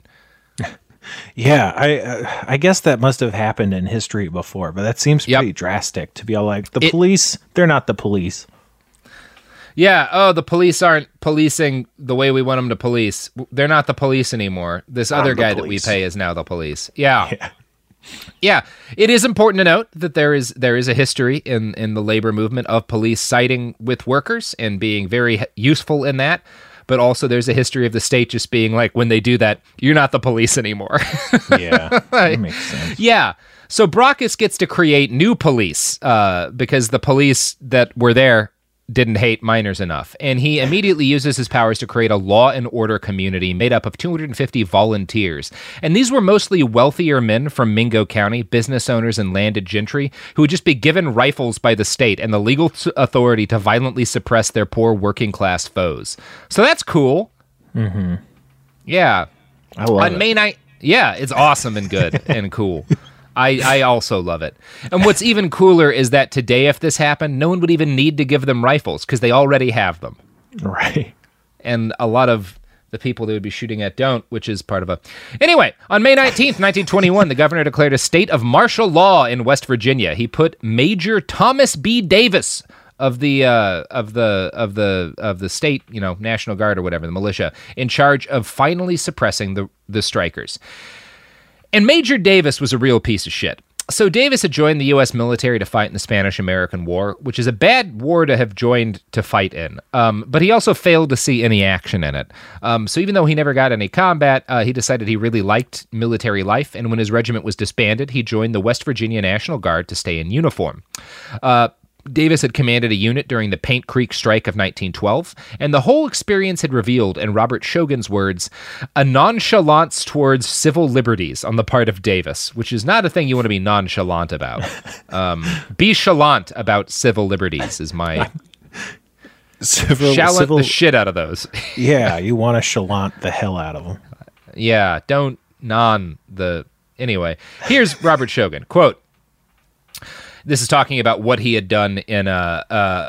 Yeah, I guess that must have happened in history before, but that seems pretty drastic to be all like, the police, they're not the police.
Yeah, the police aren't policing the way we want them to police. They're not the police anymore. This other guy that we pay is now the police. Yeah. Yeah, it is important to note that there is a history in the labor movement of police siding with workers and being very useful in that. But also there's a history of the state just being like, when they do that, you're not the police anymore.
Yeah, that makes sense.
Yeah. So Brockus gets to create new police because the police that were there didn't hate miners enough. And he immediately uses his powers to create a law and order community made up of 250 volunteers. And these were mostly wealthier men from Mingo County, business owners and landed gentry, who would just be given rifles by the state and the legal authority to violently suppress their poor working class foes. So that's cool.
Mm-hmm.
Yeah.
I love it.
On May 9th, yeah, it's awesome and good and cool. I also love it. And what's even cooler is that today, if this happened, no one would even need to give them rifles because they already have them.
Right.
And a lot of the people they would be shooting at don't, which is part of a... Anyway, on May 19th, 1921, the governor declared a state of martial law in West Virginia. He put Major Thomas B. Davis of the state, National Guard or whatever, the militia, in charge of finally suppressing the strikers. And Major Davis was a real piece of shit. So Davis had joined the U.S. military to fight in the Spanish-American War, which is a bad war to have joined to fight in. But he also failed to see any action in it. So even though he never got any combat, he decided he really liked military life, and when his regiment was disbanded, he joined the West Virginia National Guard to stay in uniform. Davis had commanded a unit during the Paint Creek Strike of 1912, and the whole experience had revealed, in Robert Shogan's words, a nonchalance towards civil liberties on the part of Davis, which is not a thing you want to be nonchalant about. Be chalant about civil liberties is my... Chalant the shit out of those.
Yeah, you want to chalant the hell out of them.
Yeah, don't Anyway, here's Robert Shogan, quote, this is talking about what he had done in the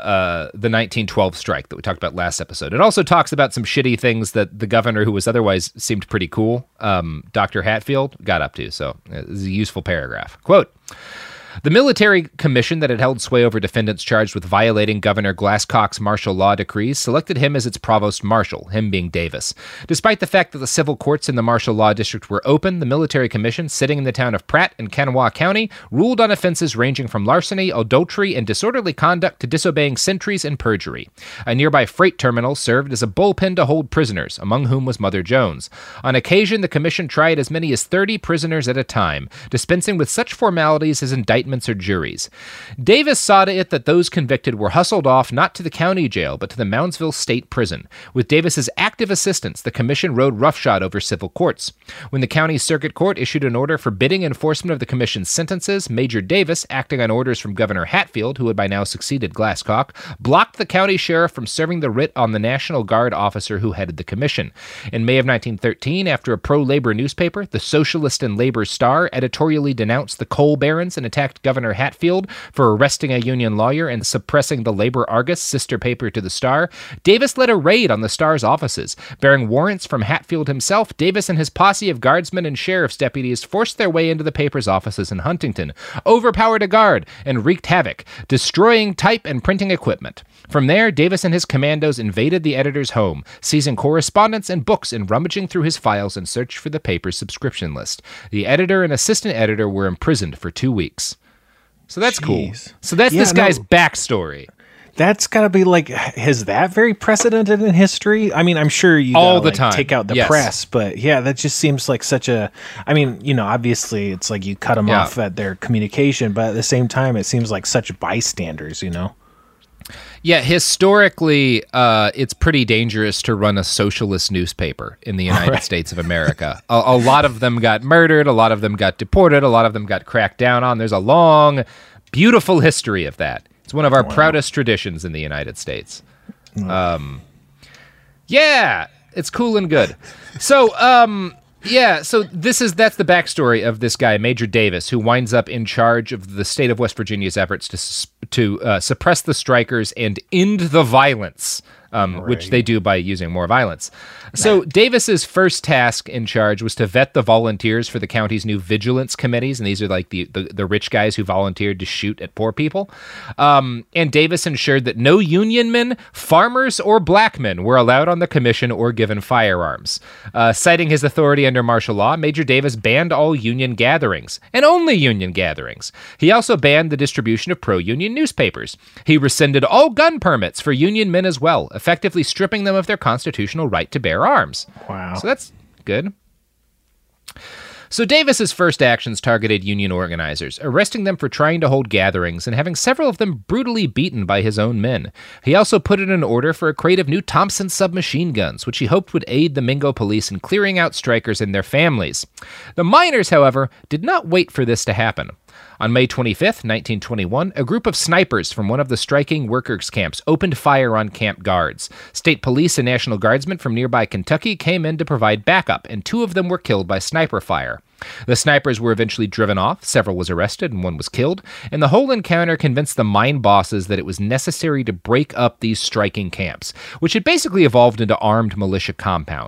1912 strike that we talked about last episode. It also talks about some shitty things that the governor, who was otherwise seemed pretty cool, Dr. Hatfield, got up to. So this is a useful paragraph. Quote, the military commission that had held sway over defendants charged with violating Governor Glasscock's martial law decrees selected him as its provost marshal, him being Davis. Despite the fact that the civil courts in the martial law district were open, the military commission, sitting in the town of Pratt in Kanawha County, ruled on offenses ranging from larceny, adultery, and disorderly conduct to disobeying sentries and perjury. A nearby freight terminal served as a bullpen to hold prisoners, among whom was Mother Jones. On occasion, the commission tried as many as 30 prisoners at a time, dispensing with such formalities as indictments or juries. Davis saw to it that those convicted were hustled off not to the county jail, but to the Moundsville State Prison. With Davis's active assistance, the commission rode roughshod over civil courts. When the county circuit court issued an order forbidding enforcement of the commission's sentences, Major Davis, acting on orders from Governor Hatfield, who had by now succeeded Glasscock, blocked the county sheriff from serving the writ on the National Guard officer who headed the commission. In May of 1913, after a pro-labor newspaper, the Socialist and Labor Star, editorially denounced the coal barons and attacked Governor Hatfield for arresting a Union lawyer and suppressing the Labor Argus, sister paper to the Star, Davis led a raid on the Star's offices. Bearing warrants from Hatfield himself, Davis and his posse of guardsmen and sheriff's deputies forced their way into the paper's offices in Huntington, overpowered a guard, and wreaked havoc, destroying type and printing equipment. From there, Davis and his commandos invaded the editor's home, seizing correspondence and books and rummaging through his files in search for the paper's subscription list. The editor and assistant editor were imprisoned for 2 weeks. So that's cool. So that's this guy's backstory.
That's got to be like, is that very precedented in history? I mean, I'm sure you
all the time
take out the press, but yeah, that just seems like such a, I mean, obviously it's like you cut them off at their communication, but at the same time, it seems like such bystanders,
Yeah, historically, it's pretty dangerous to run a socialist newspaper in the United States of America. A lot of them got murdered, a lot of them got deported, a lot of them got cracked down on. There's a long, beautiful history of that. It's one of our proudest traditions in the United States. Yeah, it's cool and good. So, that's the backstory of this guy, Major Davis, who winds up in charge of the state of West Virginia's efforts to suppress the strikers and end the violence, which they do by using more violence. So Davis's first task in charge was to vet the volunteers for the county's new vigilance committees, and these are like the rich guys who volunteered to shoot at poor people. And Davis ensured that no Union men, farmers, or black men were allowed on the commission or given firearms. Citing his authority under martial law, Major Davis banned all Union gatherings, and only Union gatherings. He also banned the distribution of pro-Union newspapers. He rescinded all gun permits for Union men as well, effectively stripping them of their constitutional right to bear arms.
Wow.
So that's good. So Davis's first actions targeted Union organizers, arresting them for trying to hold gatherings and having several of them brutally beaten by his own men. He also put in an order for a crate of new Thompson submachine guns, which he hoped would aid the Mingo police in clearing out strikers and their families. The miners, however, did not wait for this to happen. On May 25th, 1921, a group of snipers from one of the striking workers' camps opened fire on camp guards. State police and National Guardsmen from nearby Kentucky came in to provide backup, and 2 of them were killed by sniper fire. The snipers were eventually driven off, several was arrested, and 1 was killed, and the whole encounter convinced the mine bosses that it was necessary to break up these striking camps, which had basically evolved into armed militia compounds.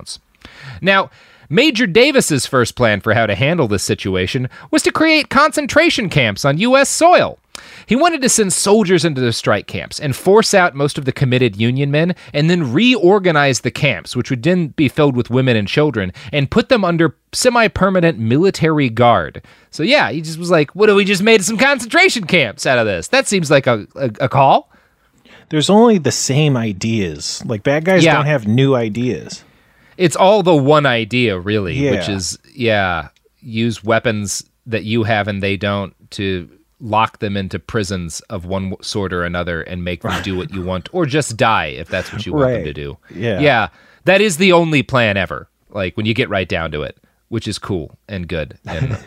Now, Major Davis's first plan for how to handle this situation was to create concentration camps on U.S. soil. He wanted to send soldiers into the strike camps and force out most of the committed Union men and then reorganize the camps, which would then be filled with women and children, and put them under semi-permanent military guard. So yeah, he just was like, what if we just made some concentration camps out of this? That seems like a call.
There's only the same ideas. Like, bad guys don't have new ideas.
It's all the one idea, really, which is, use weapons that you have and they don't to lock them into prisons of one sort or another and make them do what you want, or just die if that's what you want them to do. Yeah, that is the only plan ever, like when you get right down to it, which is cool and good and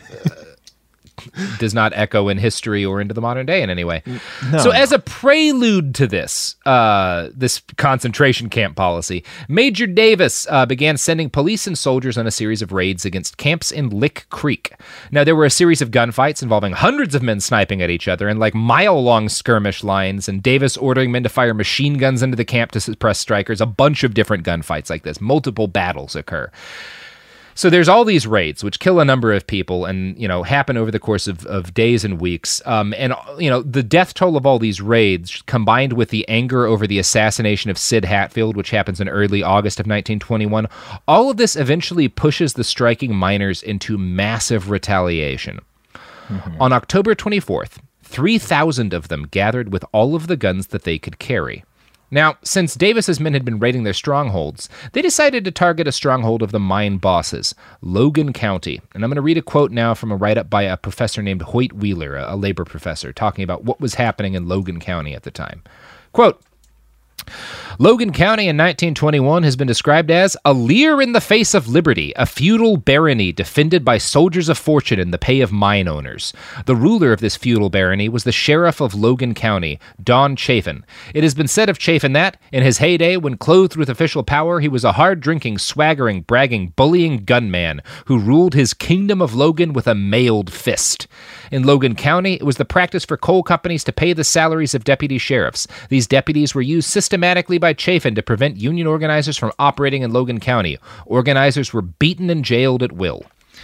does not echo in history or into the modern day in any way. No. So as a prelude to this concentration camp policy, Major Davis began sending police and soldiers on a series of raids against camps in Lick Creek. Now, there were a series of gunfights involving hundreds of men sniping at each other and like mile-long skirmish lines, and Davis ordering men to fire machine guns into the camp to suppress strikers. A bunch of different gunfights like this. Multiple battles occur. So there's all these raids, which kill a number of people and, happen over the course of days and weeks. The death toll of all these raids, combined with the anger over the assassination of Sid Hatfield, which happens in early August of 1921, all of this eventually pushes the striking miners into massive retaliation. Mm-hmm. On October 24th, 3,000 of them gathered with all of the guns that they could carry. Now, since Davis's men had been raiding their strongholds, they decided to target a stronghold of the mine bosses, Logan County. And I'm going to read a quote now from a write-up by a professor named Hoyt Wheeler, a labor professor, talking about what was happening in Logan County at the time. Quote, Logan County in 1921 has been described as a leer in the face of liberty, a feudal barony defended by soldiers of fortune in the pay of mine owners. The ruler of this feudal barony was the sheriff of Logan County, Don Chafin. It has been said of Chafin that, in his heyday, when clothed with official power, he was a hard-drinking, swaggering, bragging, bullying gunman who ruled his kingdom of Logan with a mailed fist. In Logan County, it was the practice for coal companies to pay the salaries of deputy sheriffs. These deputies were used systematically by Chafin to prevent union organizers from operating in Logan County. Organizers were beaten and jailed at will.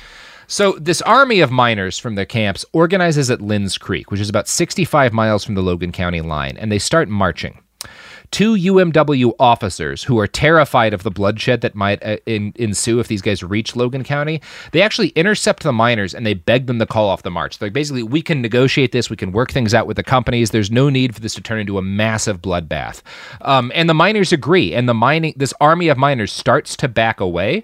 So this army of miners from their camps organizes at Linns Creek, which is about 65 miles from the Logan County line, and they start marching. Two UMW officers who are terrified of the bloodshed that might ensue if these guys reach Logan County, they actually intercept the miners and they beg them to call off the march. They're like, basically, we can negotiate this, we can work things out with the companies, there's no need for this to turn into a massive bloodbath. And the miners agree, and this army of miners starts to back away.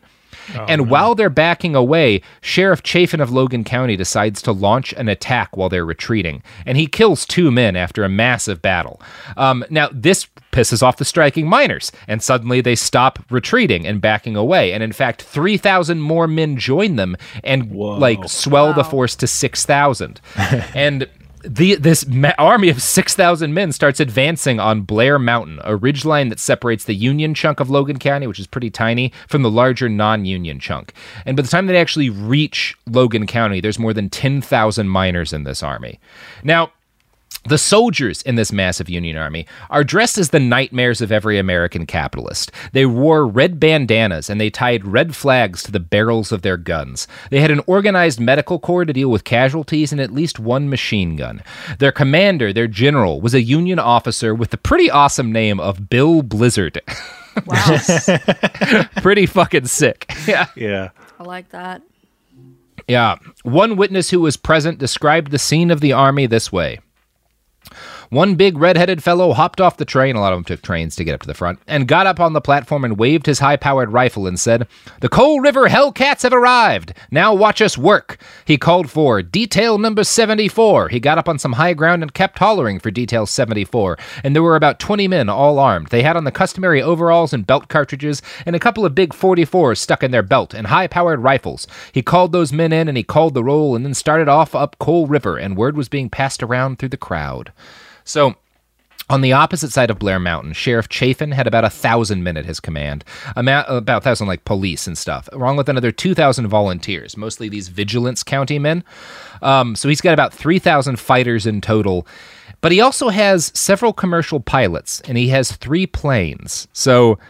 While they're backing away, Sheriff Chafin of Logan County decides to launch an attack while they're retreating, and he kills 2 men after a massive battle. Now, this pisses off the striking miners, and suddenly they stop retreating and backing away, and in fact, 3,000 more men join them and swell the force to 6,000. And this army of 6,000 men starts advancing on Blair Mountain, a ridgeline that separates the Union chunk of Logan County, which is pretty tiny, from the larger non-Union chunk. And by the time they actually reach Logan County, there's more than 10,000 miners in this army. Now, the soldiers in this massive Union army are dressed as the nightmares of every American capitalist. They wore red bandanas and they tied red flags to the barrels of their guns. They had an organized medical corps to deal with casualties and at least one machine gun. Their commander, their general, was a Union officer with the pretty awesome name of Bill Blizzard. Wow. Pretty fucking sick.
Yeah.
I like that.
Yeah. One witness who was present described the scene of the army this way. One big red-headed fellow hopped off the train, a lot of them took trains to get up to the front, and got up on the platform and waved his high-powered rifle and said, "The Coal River Hellcats have arrived! Now watch us work!" He called for detail number 74. He got up on some high ground and kept hollering for detail 74, and there were about 20 men all armed. They had on the customary overalls and belt cartridges and a couple of big 44s stuck in their belt and high-powered rifles. He called those men in and he called the roll and then started off up Coal River, and word was being passed around through the crowd. So, on the opposite side of Blair Mountain, Sheriff Chafin had about 1,000 men at his command, about 1,000 like police and stuff, along with another 2,000 volunteers, mostly these Vigilance County men. So he's got about 3,000 fighters in total, but he also has several commercial pilots, and he has 3 planes. So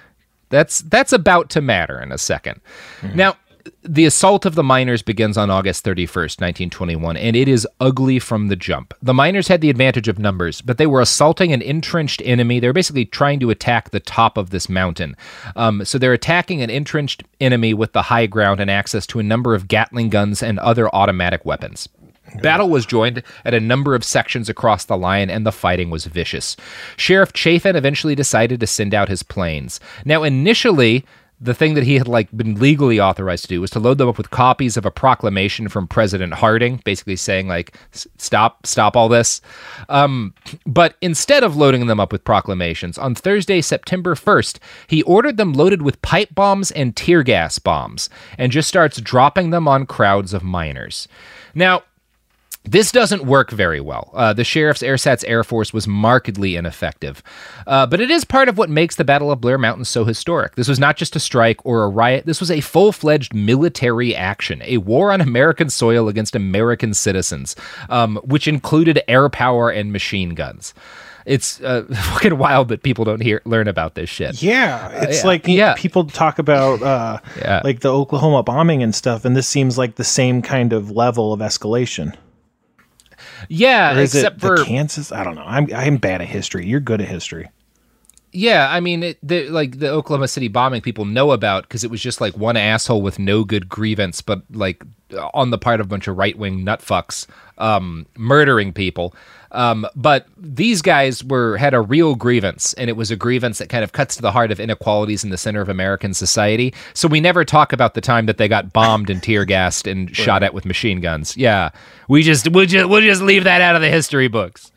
That's about to matter in a second. Now, the assault of the miners begins on August 31st, 1921, and it is ugly from the jump. The miners had the advantage of numbers, but they were assaulting an entrenched enemy. They were basically trying to attack the top of this mountain. So they're attacking an entrenched enemy with the high ground and access to a number of Gatling guns and other automatic weapons. Battle was joined at a number of sections across the line, and the fighting was vicious. Sheriff Chafin eventually decided to send out his planes. Now, initially, the thing that he had been legally authorized to do was to load them up with copies of a proclamation from President Harding, basically saying stop all this. But instead of loading them up with proclamations, on Thursday, September 1st, he ordered them loaded with pipe bombs and tear gas bombs, and just starts dropping them on crowds of miners. Now, this doesn't work very well. The sheriff's ersatz Air Force was markedly ineffective. But it is part of what makes the Battle of Blair Mountain so historic. This was not just a strike or a riot. This was a full-fledged military action, a war on American soil against American citizens, which included air power and machine guns. It's fucking wild that people don't learn about this shit.
Yeah, it's people talk about like the Oklahoma bombing and stuff, and this seems like the same kind of level of escalation.
Yeah,
or is
except
it
for
Kansas. I don't know. I'm bad at history. You're good at history.
Yeah, I mean, the Oklahoma City bombing people know about because it was just like one asshole with no good grievance, but like on the part of a bunch of right-wing nutfucks murdering people. But these guys had a real grievance, and it was a grievance that kind of cuts to the heart of inequalities in the center of American society. So we never talk about the time that they got bombed and tear gassed and shot at with machine guns. Yeah, we'll just leave that out of the history books.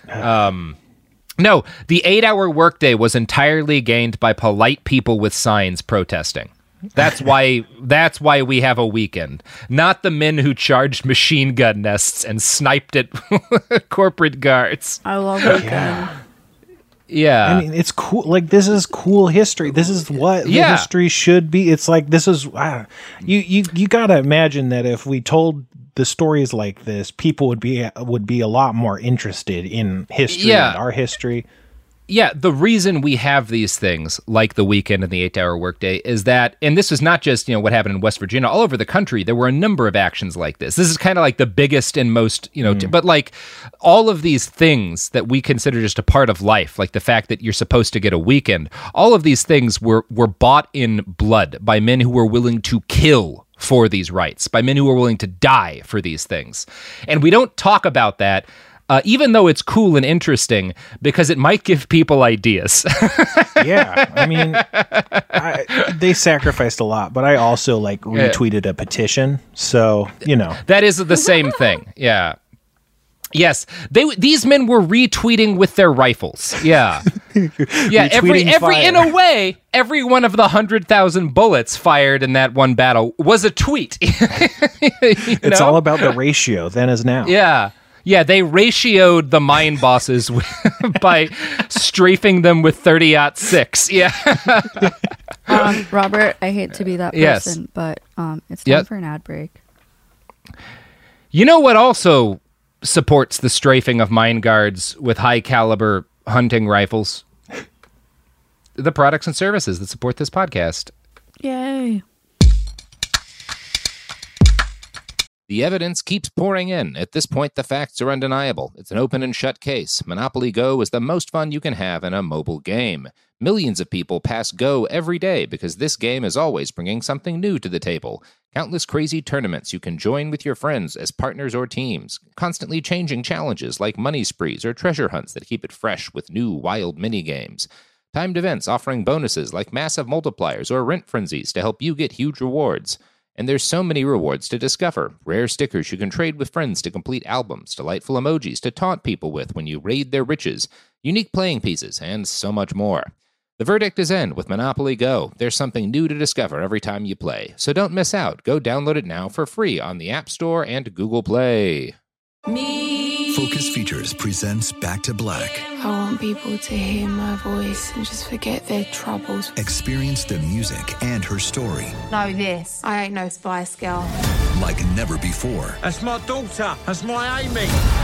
No, the 8-hour workday was entirely gained by polite people with signs protesting. That's why we have a weekend. Not the men who charged machine gun nests and sniped at corporate guards.
I love weekend.
Yeah.
I mean, it's cool. Like, this is cool history. This is what the history should be. It's like, this is, you gotta imagine that if we told the stories like this, people would be a lot more interested in history and our history.
Yeah, the reason we have these things like the weekend and the 8-hour workday is that, and this is not just, what happened in West Virginia, all over the country, there were a number of actions like this. This is kind of like the biggest and most, but like all of these things that we consider just a part of life, like the fact that you're supposed to get a weekend, all of these things were bought in blood by men who were willing to kill for these rights, by men who were willing to die for these things. And we don't talk about that. Even though it's cool and interesting, because it might give people ideas.
Yeah, I mean, they sacrificed a lot, but I also retweeted a petition, so
that is the same thing. Yeah, yes, these men were retweeting with their rifles. Yeah, yeah. Every in a way, every one of the 100,000 bullets fired in that one battle was a tweet.
It's all about the ratio, then as now.
Yeah. Yeah, they ratioed the mine bosses by strafing them with 30-06. Yeah.
Robert, I hate to be that person, but it's time for an ad break.
You know what also supports the strafing of mine guards with high-caliber hunting rifles? The products and services that support this podcast.
Yay.
The evidence keeps pouring in. At this point, the facts are undeniable. It's an open and shut case. Monopoly Go is the most fun you can have in a mobile game. Millions of people pass Go every day because this game is always bringing something new to the table. Countless crazy tournaments you can join with your friends as partners or teams. Constantly changing challenges like money sprees or treasure hunts that keep it fresh with new wild mini-games. Timed events offering bonuses like massive multipliers or rent frenzies to help you get huge rewards. And there's so many rewards to discover. Rare stickers you can trade with friends to complete albums, delightful emojis to taunt people with when you raid their riches, unique playing pieces, and so much more. The verdict is in with Monopoly Go. There's something new to discover every time you play. So don't miss out. Go download it now for free on the App Store and Google Play.
Focus Features presents Back to Black.
I want people to hear my voice and just forget their troubles.
Experience the music and her story.
Know this. I ain't no Spice Girl.
Like never before.
That's my daughter. That's my Amy.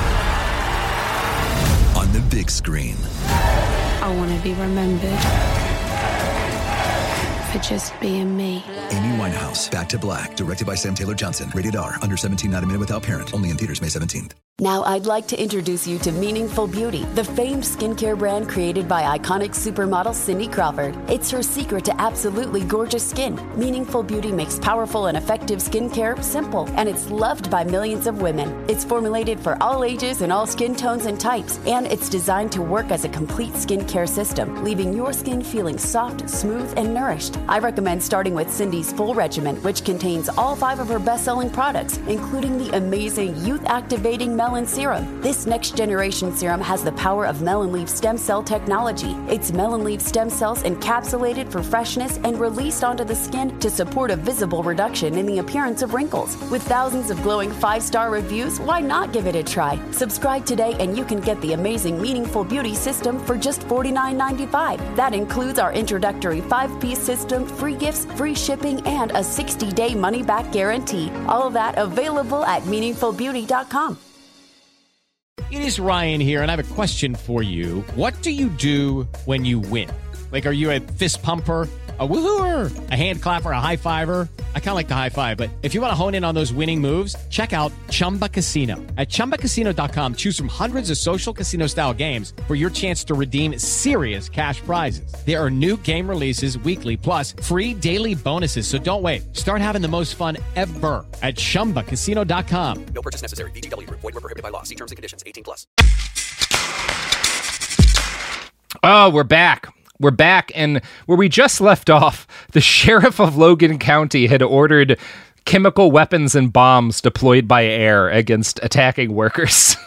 On the big screen.
I want to be remembered. for just being me.
Amy Winehouse, Back to Black, directed by Sam Taylor Johnson. Rated R, under 17, not a minute without parent. Only in theaters May 17th.
Now I'd like to introduce you to Meaningful Beauty, the famed skincare brand created by iconic supermodel Cindy Crawford. It's her secret to absolutely gorgeous skin. Meaningful Beauty makes powerful and effective skincare simple, and it's loved by millions of women. It's formulated for all ages and all skin tones and types, and it's designed to work as a complete skincare system, leaving your skin feeling soft, smooth, and nourished. I recommend starting with Cindy's full regimen, which contains all 5 of her best-selling products, including the amazing youth-activating Melon Serum. This next-generation serum has the power of Melon Leaf stem cell technology. It's Melon Leaf stem cells encapsulated for freshness and released onto the skin to support a visible reduction in the appearance of wrinkles. With thousands of glowing 5-star reviews, why not give it a try? Subscribe today and you can get the amazing Meaningful Beauty system for just $49.95. That includes our introductory 5-piece system, free gifts, free shipping, and a 60-day money-back guarantee. All of that available at meaningfulbeauty.com.
It is Ryan here, and I have a question for you. What do you do when you win? Like, are you a fist pumper, a woohooer, a hand clapper, a high fiver? I kind of like the high five, but if you want to hone in on those winning moves, check out Chumba Casino. At ChumbaCasino.com, choose from hundreds of social casino-style games for your chance to redeem serious cash prizes. There are new game releases weekly, plus free daily bonuses. So don't wait. Start having the most fun ever at ChumbaCasino.com.
No purchase necessary. VGW. Void where prohibited by law. See terms and conditions. 18+.
Oh, we're back. We're back, and where we just left off, the sheriff of Logan County had ordered chemical weapons and bombs deployed by air against attacking workers.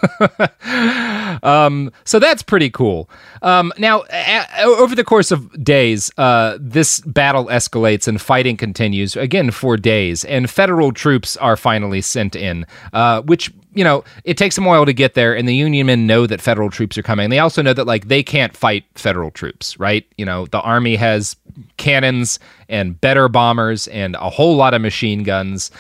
So that's pretty cool. Now, over the course of days, this battle escalates and fighting continues, again, for days, and federal troops are finally sent in, which, you know, it takes them a while to get there, and the Union men know that federal troops are coming. They also know that, like, they can't fight federal troops, right? You know, the Army has cannons and better bombers and a whole lot of machine guns.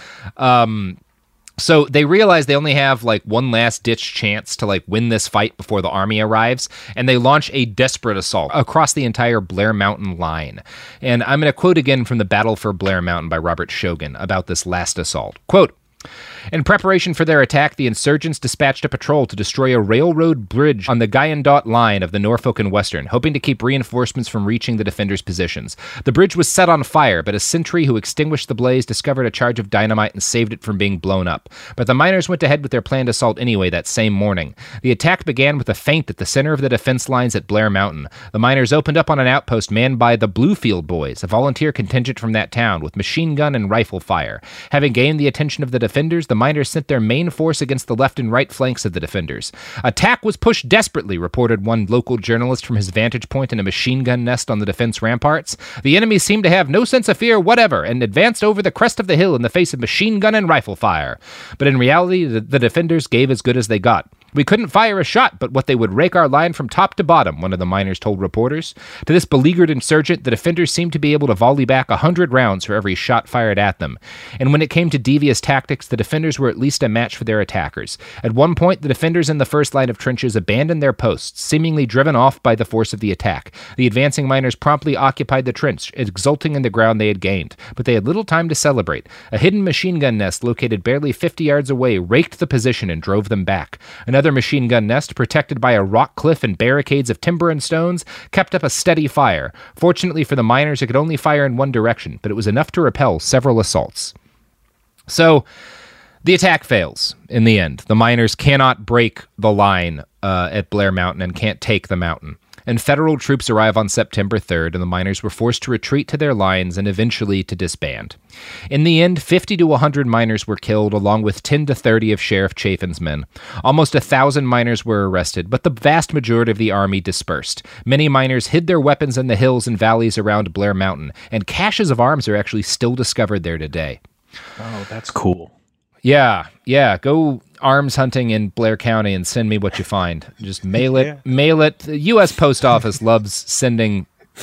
So they realize they only have like one last ditch chance to like win this fight before the Army arrives, and they launch a desperate assault across the entire Blair Mountain line. And I'm going to quote again from The Battle for Blair Mountain by Robert Shogan about this last assault. Quote, "In preparation for their attack, the insurgents dispatched a patrol to destroy a railroad bridge on the Guyandotte line of the Norfolk and Western, hoping to keep reinforcements from reaching the defenders' positions. The bridge was set on fire, but a sentry who extinguished the blaze discovered a charge of dynamite and saved it from being blown up. But the miners went ahead with their planned assault anyway that same morning. The attack began with a feint at the center of the defense lines at Blair Mountain. The miners opened up on an outpost manned by the Bluefield Boys, a volunteer contingent from that town, with machine gun and rifle fire. Having gained the attention of the defenders, the miners sent their main force against the left and right flanks of the defenders. Attack was pushed desperately," reported one local journalist from his vantage point in a machine gun nest on the defense ramparts. "The enemy seemed to have no sense of fear whatever and advanced over the crest of the hill in the face of machine gun and rifle fire. But in reality, the defenders gave as good as they got. We couldn't fire a shot, but what they would rake our line from top to bottom," one of the miners told reporters. To this beleaguered insurgent, the defenders seemed to be able to volley back 100 rounds for every shot fired at them. And when it came to devious tactics, the defenders were at least a match for their attackers. At one point, the defenders in the first line of trenches abandoned their posts, seemingly driven off by the force of the attack. The advancing miners promptly occupied the trench, exulting in the ground they had gained. But they had little time to celebrate. A hidden machine gun nest located barely 50 yards away raked the position and drove them back. Another machine gun nest, protected by a rock cliff and barricades of timber and stones, kept up a steady fire. Fortunately for the miners, it could only fire in one direction, but it was enough to repel several assaults. So, the attack fails in the end. The miners cannot break the line at Blair Mountain and can't take the mountain. And federal troops arrive on September 3rd, and the miners were forced to retreat to their lines and eventually to disband. In the end, 50 to 100 miners were killed, along with 10 to 30 of Sheriff Chafin's men. Almost 1,000 miners were arrested, but the vast majority of the Army dispersed. Many miners hid their weapons in the hills and valleys around Blair Mountain, and caches of arms are actually still discovered there today.
Oh, that's cool.
Yeah. Go arms hunting in Blair County and send me what you find. Just mail it. The U.S. Post Office loves sending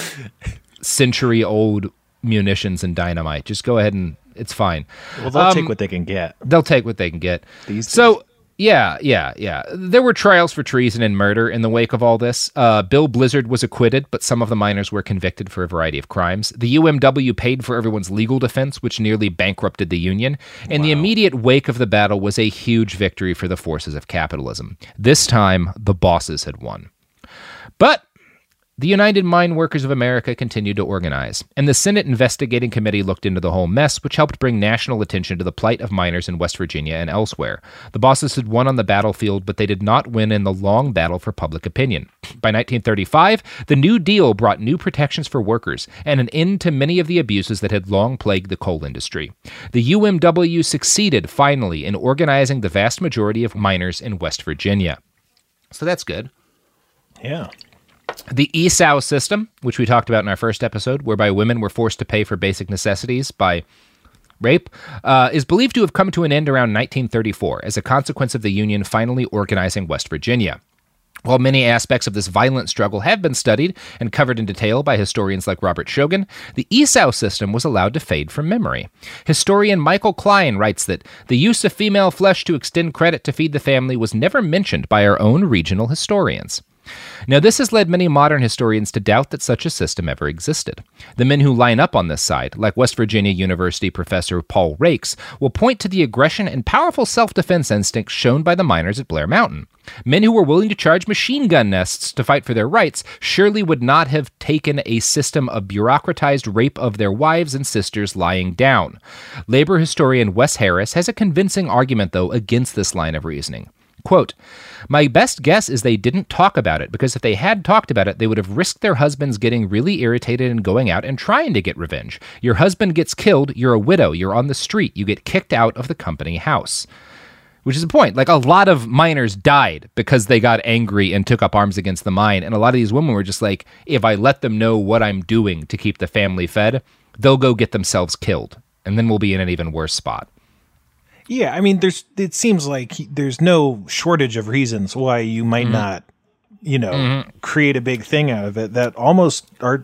century-old munitions and dynamite. Just go ahead and it's fine.
Well, they'll take what they can get.
They'll take what they can get. So Yeah. There were trials for treason and murder in the wake of all this. Bill Blizzard was acquitted, but some of the miners were convicted for a variety of crimes. The UMW paid for everyone's legal defense, which nearly bankrupted the union. And the immediate wake of the battle was a huge victory for the forces of capitalism. This time, the bosses had won. But the United Mine Workers of America continued to organize, and the Senate Investigating Committee looked into the whole mess, which helped bring national attention to the plight of miners in West Virginia and elsewhere. The bosses had won on the battlefield, but they did not win in the long battle for public opinion. By 1935, the New Deal brought new protections for workers and an end to many of the abuses that had long plagued the coal industry. The UMW succeeded, finally, in organizing the vast majority of miners in West Virginia. So that's good.
Yeah.
The ESOW system, which we talked about in our first episode, whereby women were forced to pay for basic necessities by rape, is believed to have come to an end around 1934 as a consequence of the Union finally organizing West Virginia. While many aspects of this violent struggle have been studied and covered in detail by historians like Robert Shogan, the ESOW system was allowed to fade from memory. Historian Michael Klein writes that the use of female flesh to extend credit to feed the family was never mentioned by our own regional historians. Now, this has led many modern historians to doubt that such a system ever existed. The men who line up on this side, like West Virginia University professor Paul Rakes, will point to the aggression and powerful self-defense instincts shown by the miners at Blair Mountain. Men who were willing to charge machine gun nests to fight for their rights surely would not have taken a system of bureaucratized rape of their wives and sisters lying down. Labor historian Wes Harris has a convincing argument, though, against this line of reasoning. Quote, "My best guess is they didn't talk about it, because if they had talked about it, they would have risked their husbands getting really irritated and going out and trying to get revenge. Your husband gets killed, you're a widow, you're on the street, you get kicked out of the company house." Which is the point. Like, a lot of miners died because they got angry and took up arms against the mine, and a lot of these women were just like, if I let them know what I'm doing to keep the family fed, they'll go get themselves killed, and then we'll be in an even worse spot.
Yeah, I mean, it seems like there's no shortage of reasons why you might not, create a big thing out of it that almost are,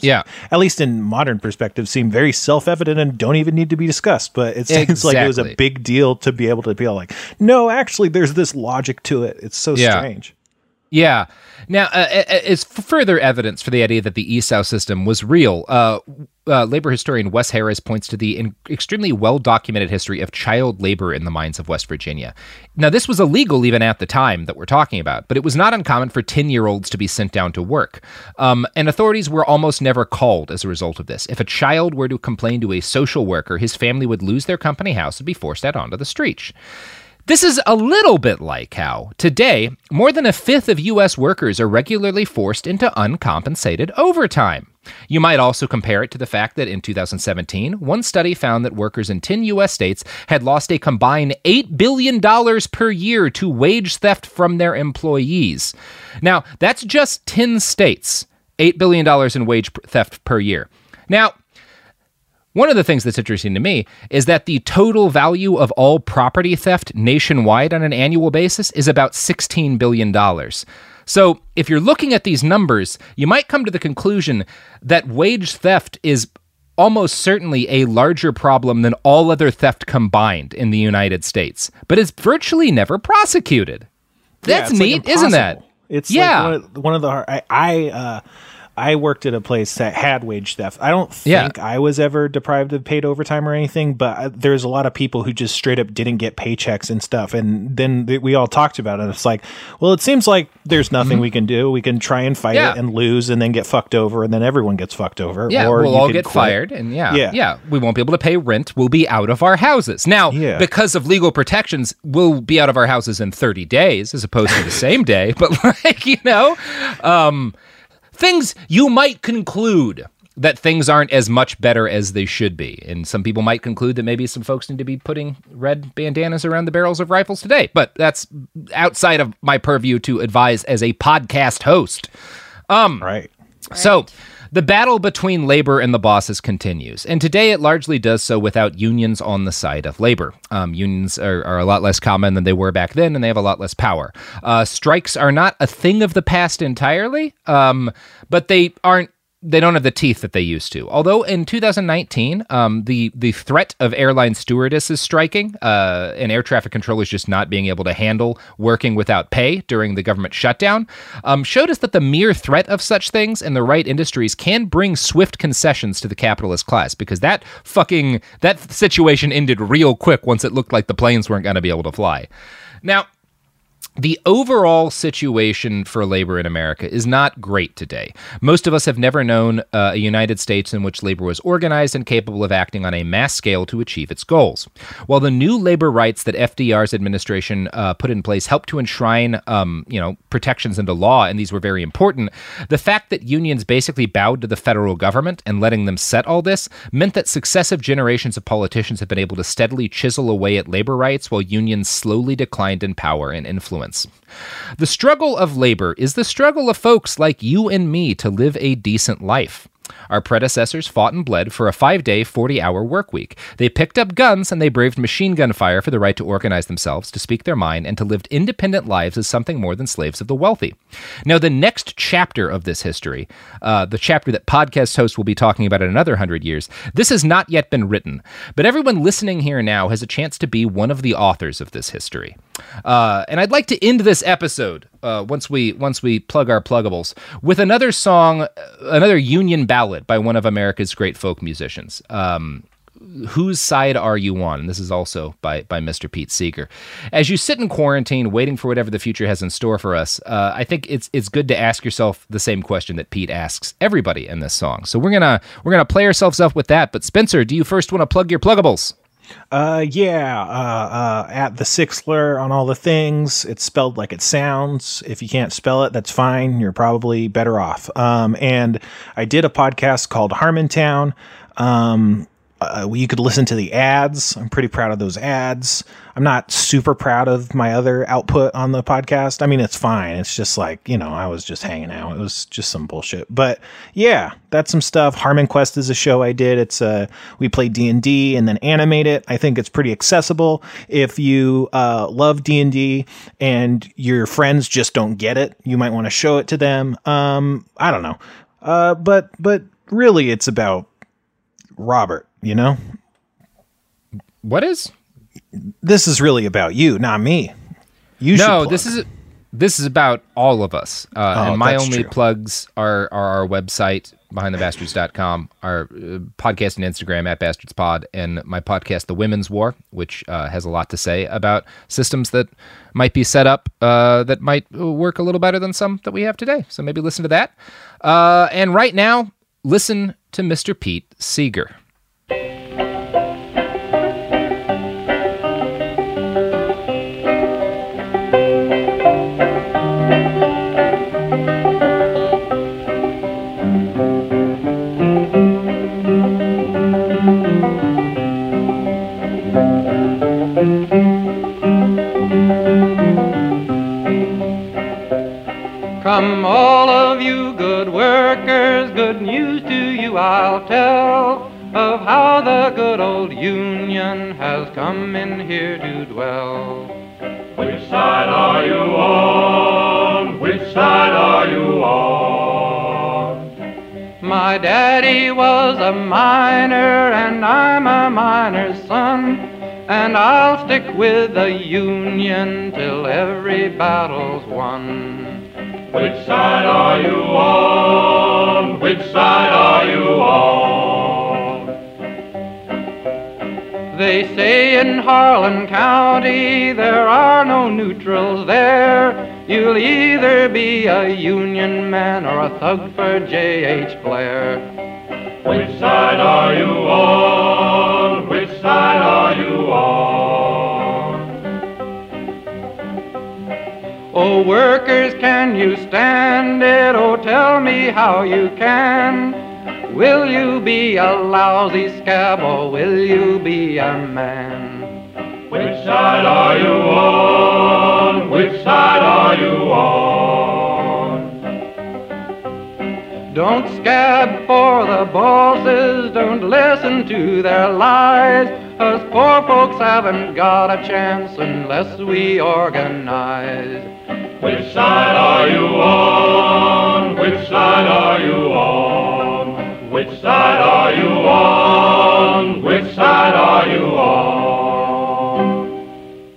at least in modern perspective, seem very self-evident and don't even need to be discussed. But it seems like it was a big deal to be able to be like, no, actually, there's this logic to it. It's so strange.
Yeah. Now, it's further evidence for the idea that the ESOW system was real. Labor historian Wes Harris points to the extremely well-documented history of child labor in the mines of West Virginia. Now, this was illegal even at the time that we're talking about, but it was not uncommon for 10-year-olds to be sent down to work. And authorities were almost never called as a result of this. If a child were to complain to a social worker, his family would lose their company house and be forced out onto the streets. This is a little bit like how, today, more than a fifth of U.S. workers are regularly forced into uncompensated overtime. You might also compare it to the fact that in 2017, one study found that workers in 10 U.S. states had lost a combined $8 billion per year to wage theft from their employees. Now, that's just 10 states, $8 billion in wage theft per year. Now, one of the things that's interesting to me is that the total value of all property theft nationwide on an annual basis is about $16 billion. So if you're looking at these numbers, you might come to the conclusion that wage theft is almost certainly a larger problem than all other theft combined in the United States, but it's virtually never prosecuted. That's neat, like isn't that?
It's like one of the I worked at a place that had wage theft. I don't think I was ever deprived of paid overtime or anything, but there's a lot of people who just straight up didn't get paychecks and stuff. And then we all talked about it. It's like, well, it seems like there's nothing we can do. We can try and fight it and lose and then get fucked over, and then everyone gets fucked over.
Yeah, or we'll all get fired, and we won't be able to pay rent. We'll be out of our houses. Now, because of legal protections, we'll be out of our houses in 30 days as opposed to the same day. But things, you might conclude that things aren't as much better as they should be. And some people might conclude that maybe some folks need to be putting red bandanas around the barrels of rifles today. But that's outside of my purview to advise as a podcast host.
Right.
So the battle between labor and the bosses continues. And today it largely does so without unions on the side of labor. Unions are a lot less common than they were back then, and they have a lot less power. Strikes are not a thing of the past entirely, but they aren't they don't have the teeth that they used to. Although in 2019, the threat of airline stewardesses striking and air traffic controllers just not being able to handle working without pay during the government shutdown showed us that the mere threat of such things in the right industries can bring swift concessions to the capitalist class, because that situation ended real quick once it looked like the planes weren't going to be able to fly. Now, the overall situation for labor in America is not great today. Most of us have never known a United States in which labor was organized and capable of acting on a mass scale to achieve its goals. While the new labor rights that FDR's administration put in place helped to enshrine, protections into law, and these were very important, the fact that unions basically bowed to the federal government and letting them set all this meant that successive generations of politicians have been able to steadily chisel away at labor rights while unions slowly declined in power and influence. The struggle of labor is the struggle of folks like you and me to live a decent life. Our predecessors fought and bled for a 5-day, 40-hour work week. They picked up guns and they braved machine gun fire for the right to organize themselves, to speak their mind, and to live independent lives as something more than slaves of the wealthy. Now, the next chapter of this history, the chapter that podcast hosts will be talking about in another 100 years, this has not yet been written, but everyone listening here now has a chance to be one of the authors of this history. And I'd like to end this episode, once we plug our pluggables, with another song, another Union ballad by one of America's great folk musicians. Whose Side Are You On? And this is also by Mr. Pete Seeger. As you sit in quarantine waiting for whatever the future has in store for us, I think it's good to ask yourself the same question that Pete asks everybody in this song. So we're gonna play ourselves up with that. But Spencer, do you first want to plug your pluggables?
At the Sixler on all the things. It's spelled like it sounds. If you can't spell it, that's fine. You're probably better off. And I did a podcast called Harmontown. You could listen to the ads. I'm pretty proud of those ads. I'm not super proud of my other output on the podcast. I mean, it's fine. It's just like, I was just hanging out. It was just some bullshit. But yeah, that's some stuff. Harmon Quest is a show I did. It's we play D&D and then animate it. I think it's pretty accessible. If you love D&D and your friends just don't get it, you might want to show it to them. I don't know. But really it's about Robert,
What is?
This is really about you, not me.
This is about all of us. And my only plugs are our website, behindthebastards.com, our podcast and Instagram at bastardspod, and my podcast, The Women's War, which has a lot to say about systems that might be set up that might work a little better than some that we have today. So maybe listen to that. And right now, listen to Mr. Pete Seeger.
Come all of you good workers, good news to you I'll tell, of how the good old Union has come in here to dwell. Which side are you on? Which side are you on? My daddy was a miner and I'm a miner's son, and I'll stick with the Union till every battle's won. Which side are you on? Which side are you on? They say in Harlan County there are no neutrals there. You'll either be a Union man or a thug for J.H. Blair. Which side are you on? Which side are you on? Oh, workers, can you stand it? Oh, tell me how you can. Will you be a lousy scab or will you be a man? Which side are you on? Which side are you on? Don't scab for the bosses, don't listen to their lies. Us poor folks haven't got a chance unless we organize. Which side are you on? Which side are you on? Which side are you on? Which side are you on?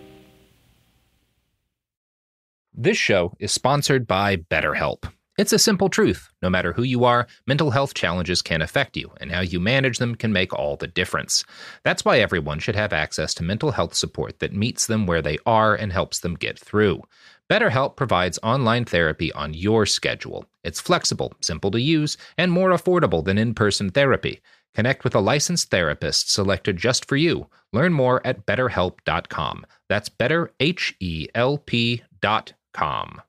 This show is sponsored by BetterHelp. It's a simple truth. No matter who you are, mental health challenges can affect you, and how you manage them can make all the difference. That's why everyone should have access to mental health support that meets them where they are and helps them get through. BetterHelp provides online therapy on your schedule. It's flexible, simple to use, and more affordable than in-person therapy. Connect with a licensed therapist selected just for you. Learn more at BetterHelp.com. That's BetterHelp.com.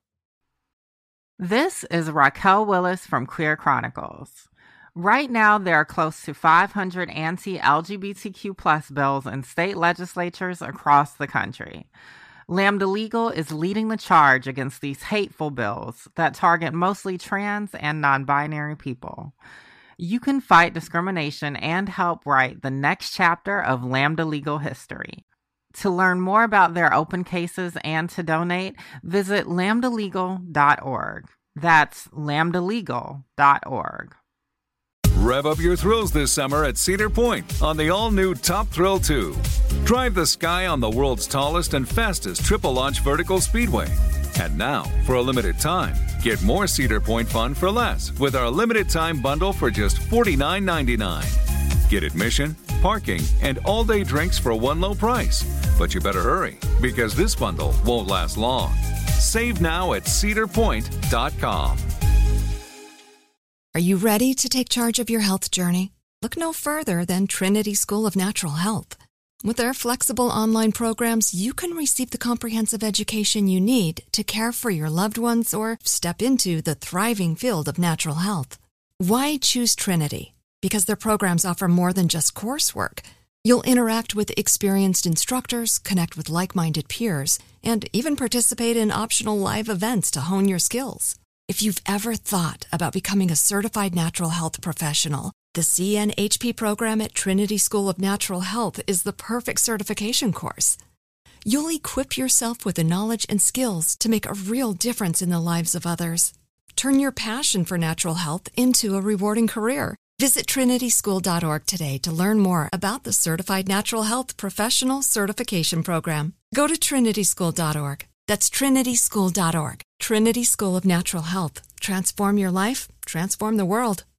This is Raquel Willis from Queer Chronicles. Right now, there are close to 500 anti-LGBTQ+ bills in state legislatures across the country. Lambda Legal is leading the charge against these hateful bills that target mostly trans and non-binary people. You can fight discrimination and help write the next chapter of Lambda Legal history. To learn more about their open cases and to donate, visit lambdalegal.org. That's lambdalegal.org.
Rev up your thrills this summer at Cedar Point on the all-new Top Thrill 2. Drive the sky on the world's tallest and fastest triple-launch vertical speedway. And now, for a limited time, get more Cedar Point fun for less with our limited-time bundle for just $49.99. Get admission, parking, and all-day drinks for one low price. But you better hurry, because this bundle won't last long. Save now at cedarpoint.com.
Are you ready to take charge of your health journey? Look no further than Trinity School of Natural Health. With their flexible online programs, you can receive the comprehensive education you need to care for your loved ones or step into the thriving field of natural health. Why choose Trinity? Because their programs offer more than just coursework. You'll interact with experienced instructors, connect with like-minded peers, and even participate in optional live events to hone your skills. If you've ever thought about becoming a certified natural health professional, the CNHP program at Trinity School of Natural Health is the perfect certification course. You'll equip yourself with the knowledge and skills to make a real difference in the lives of others. Turn your passion for natural health into a rewarding career. Visit trinityschool.org today to learn more about the Certified Natural Health Professional Certification Program. Go to trinityschool.org. That's trinityschool.org. Trinity School of Natural Health. Transform your life, transform the world.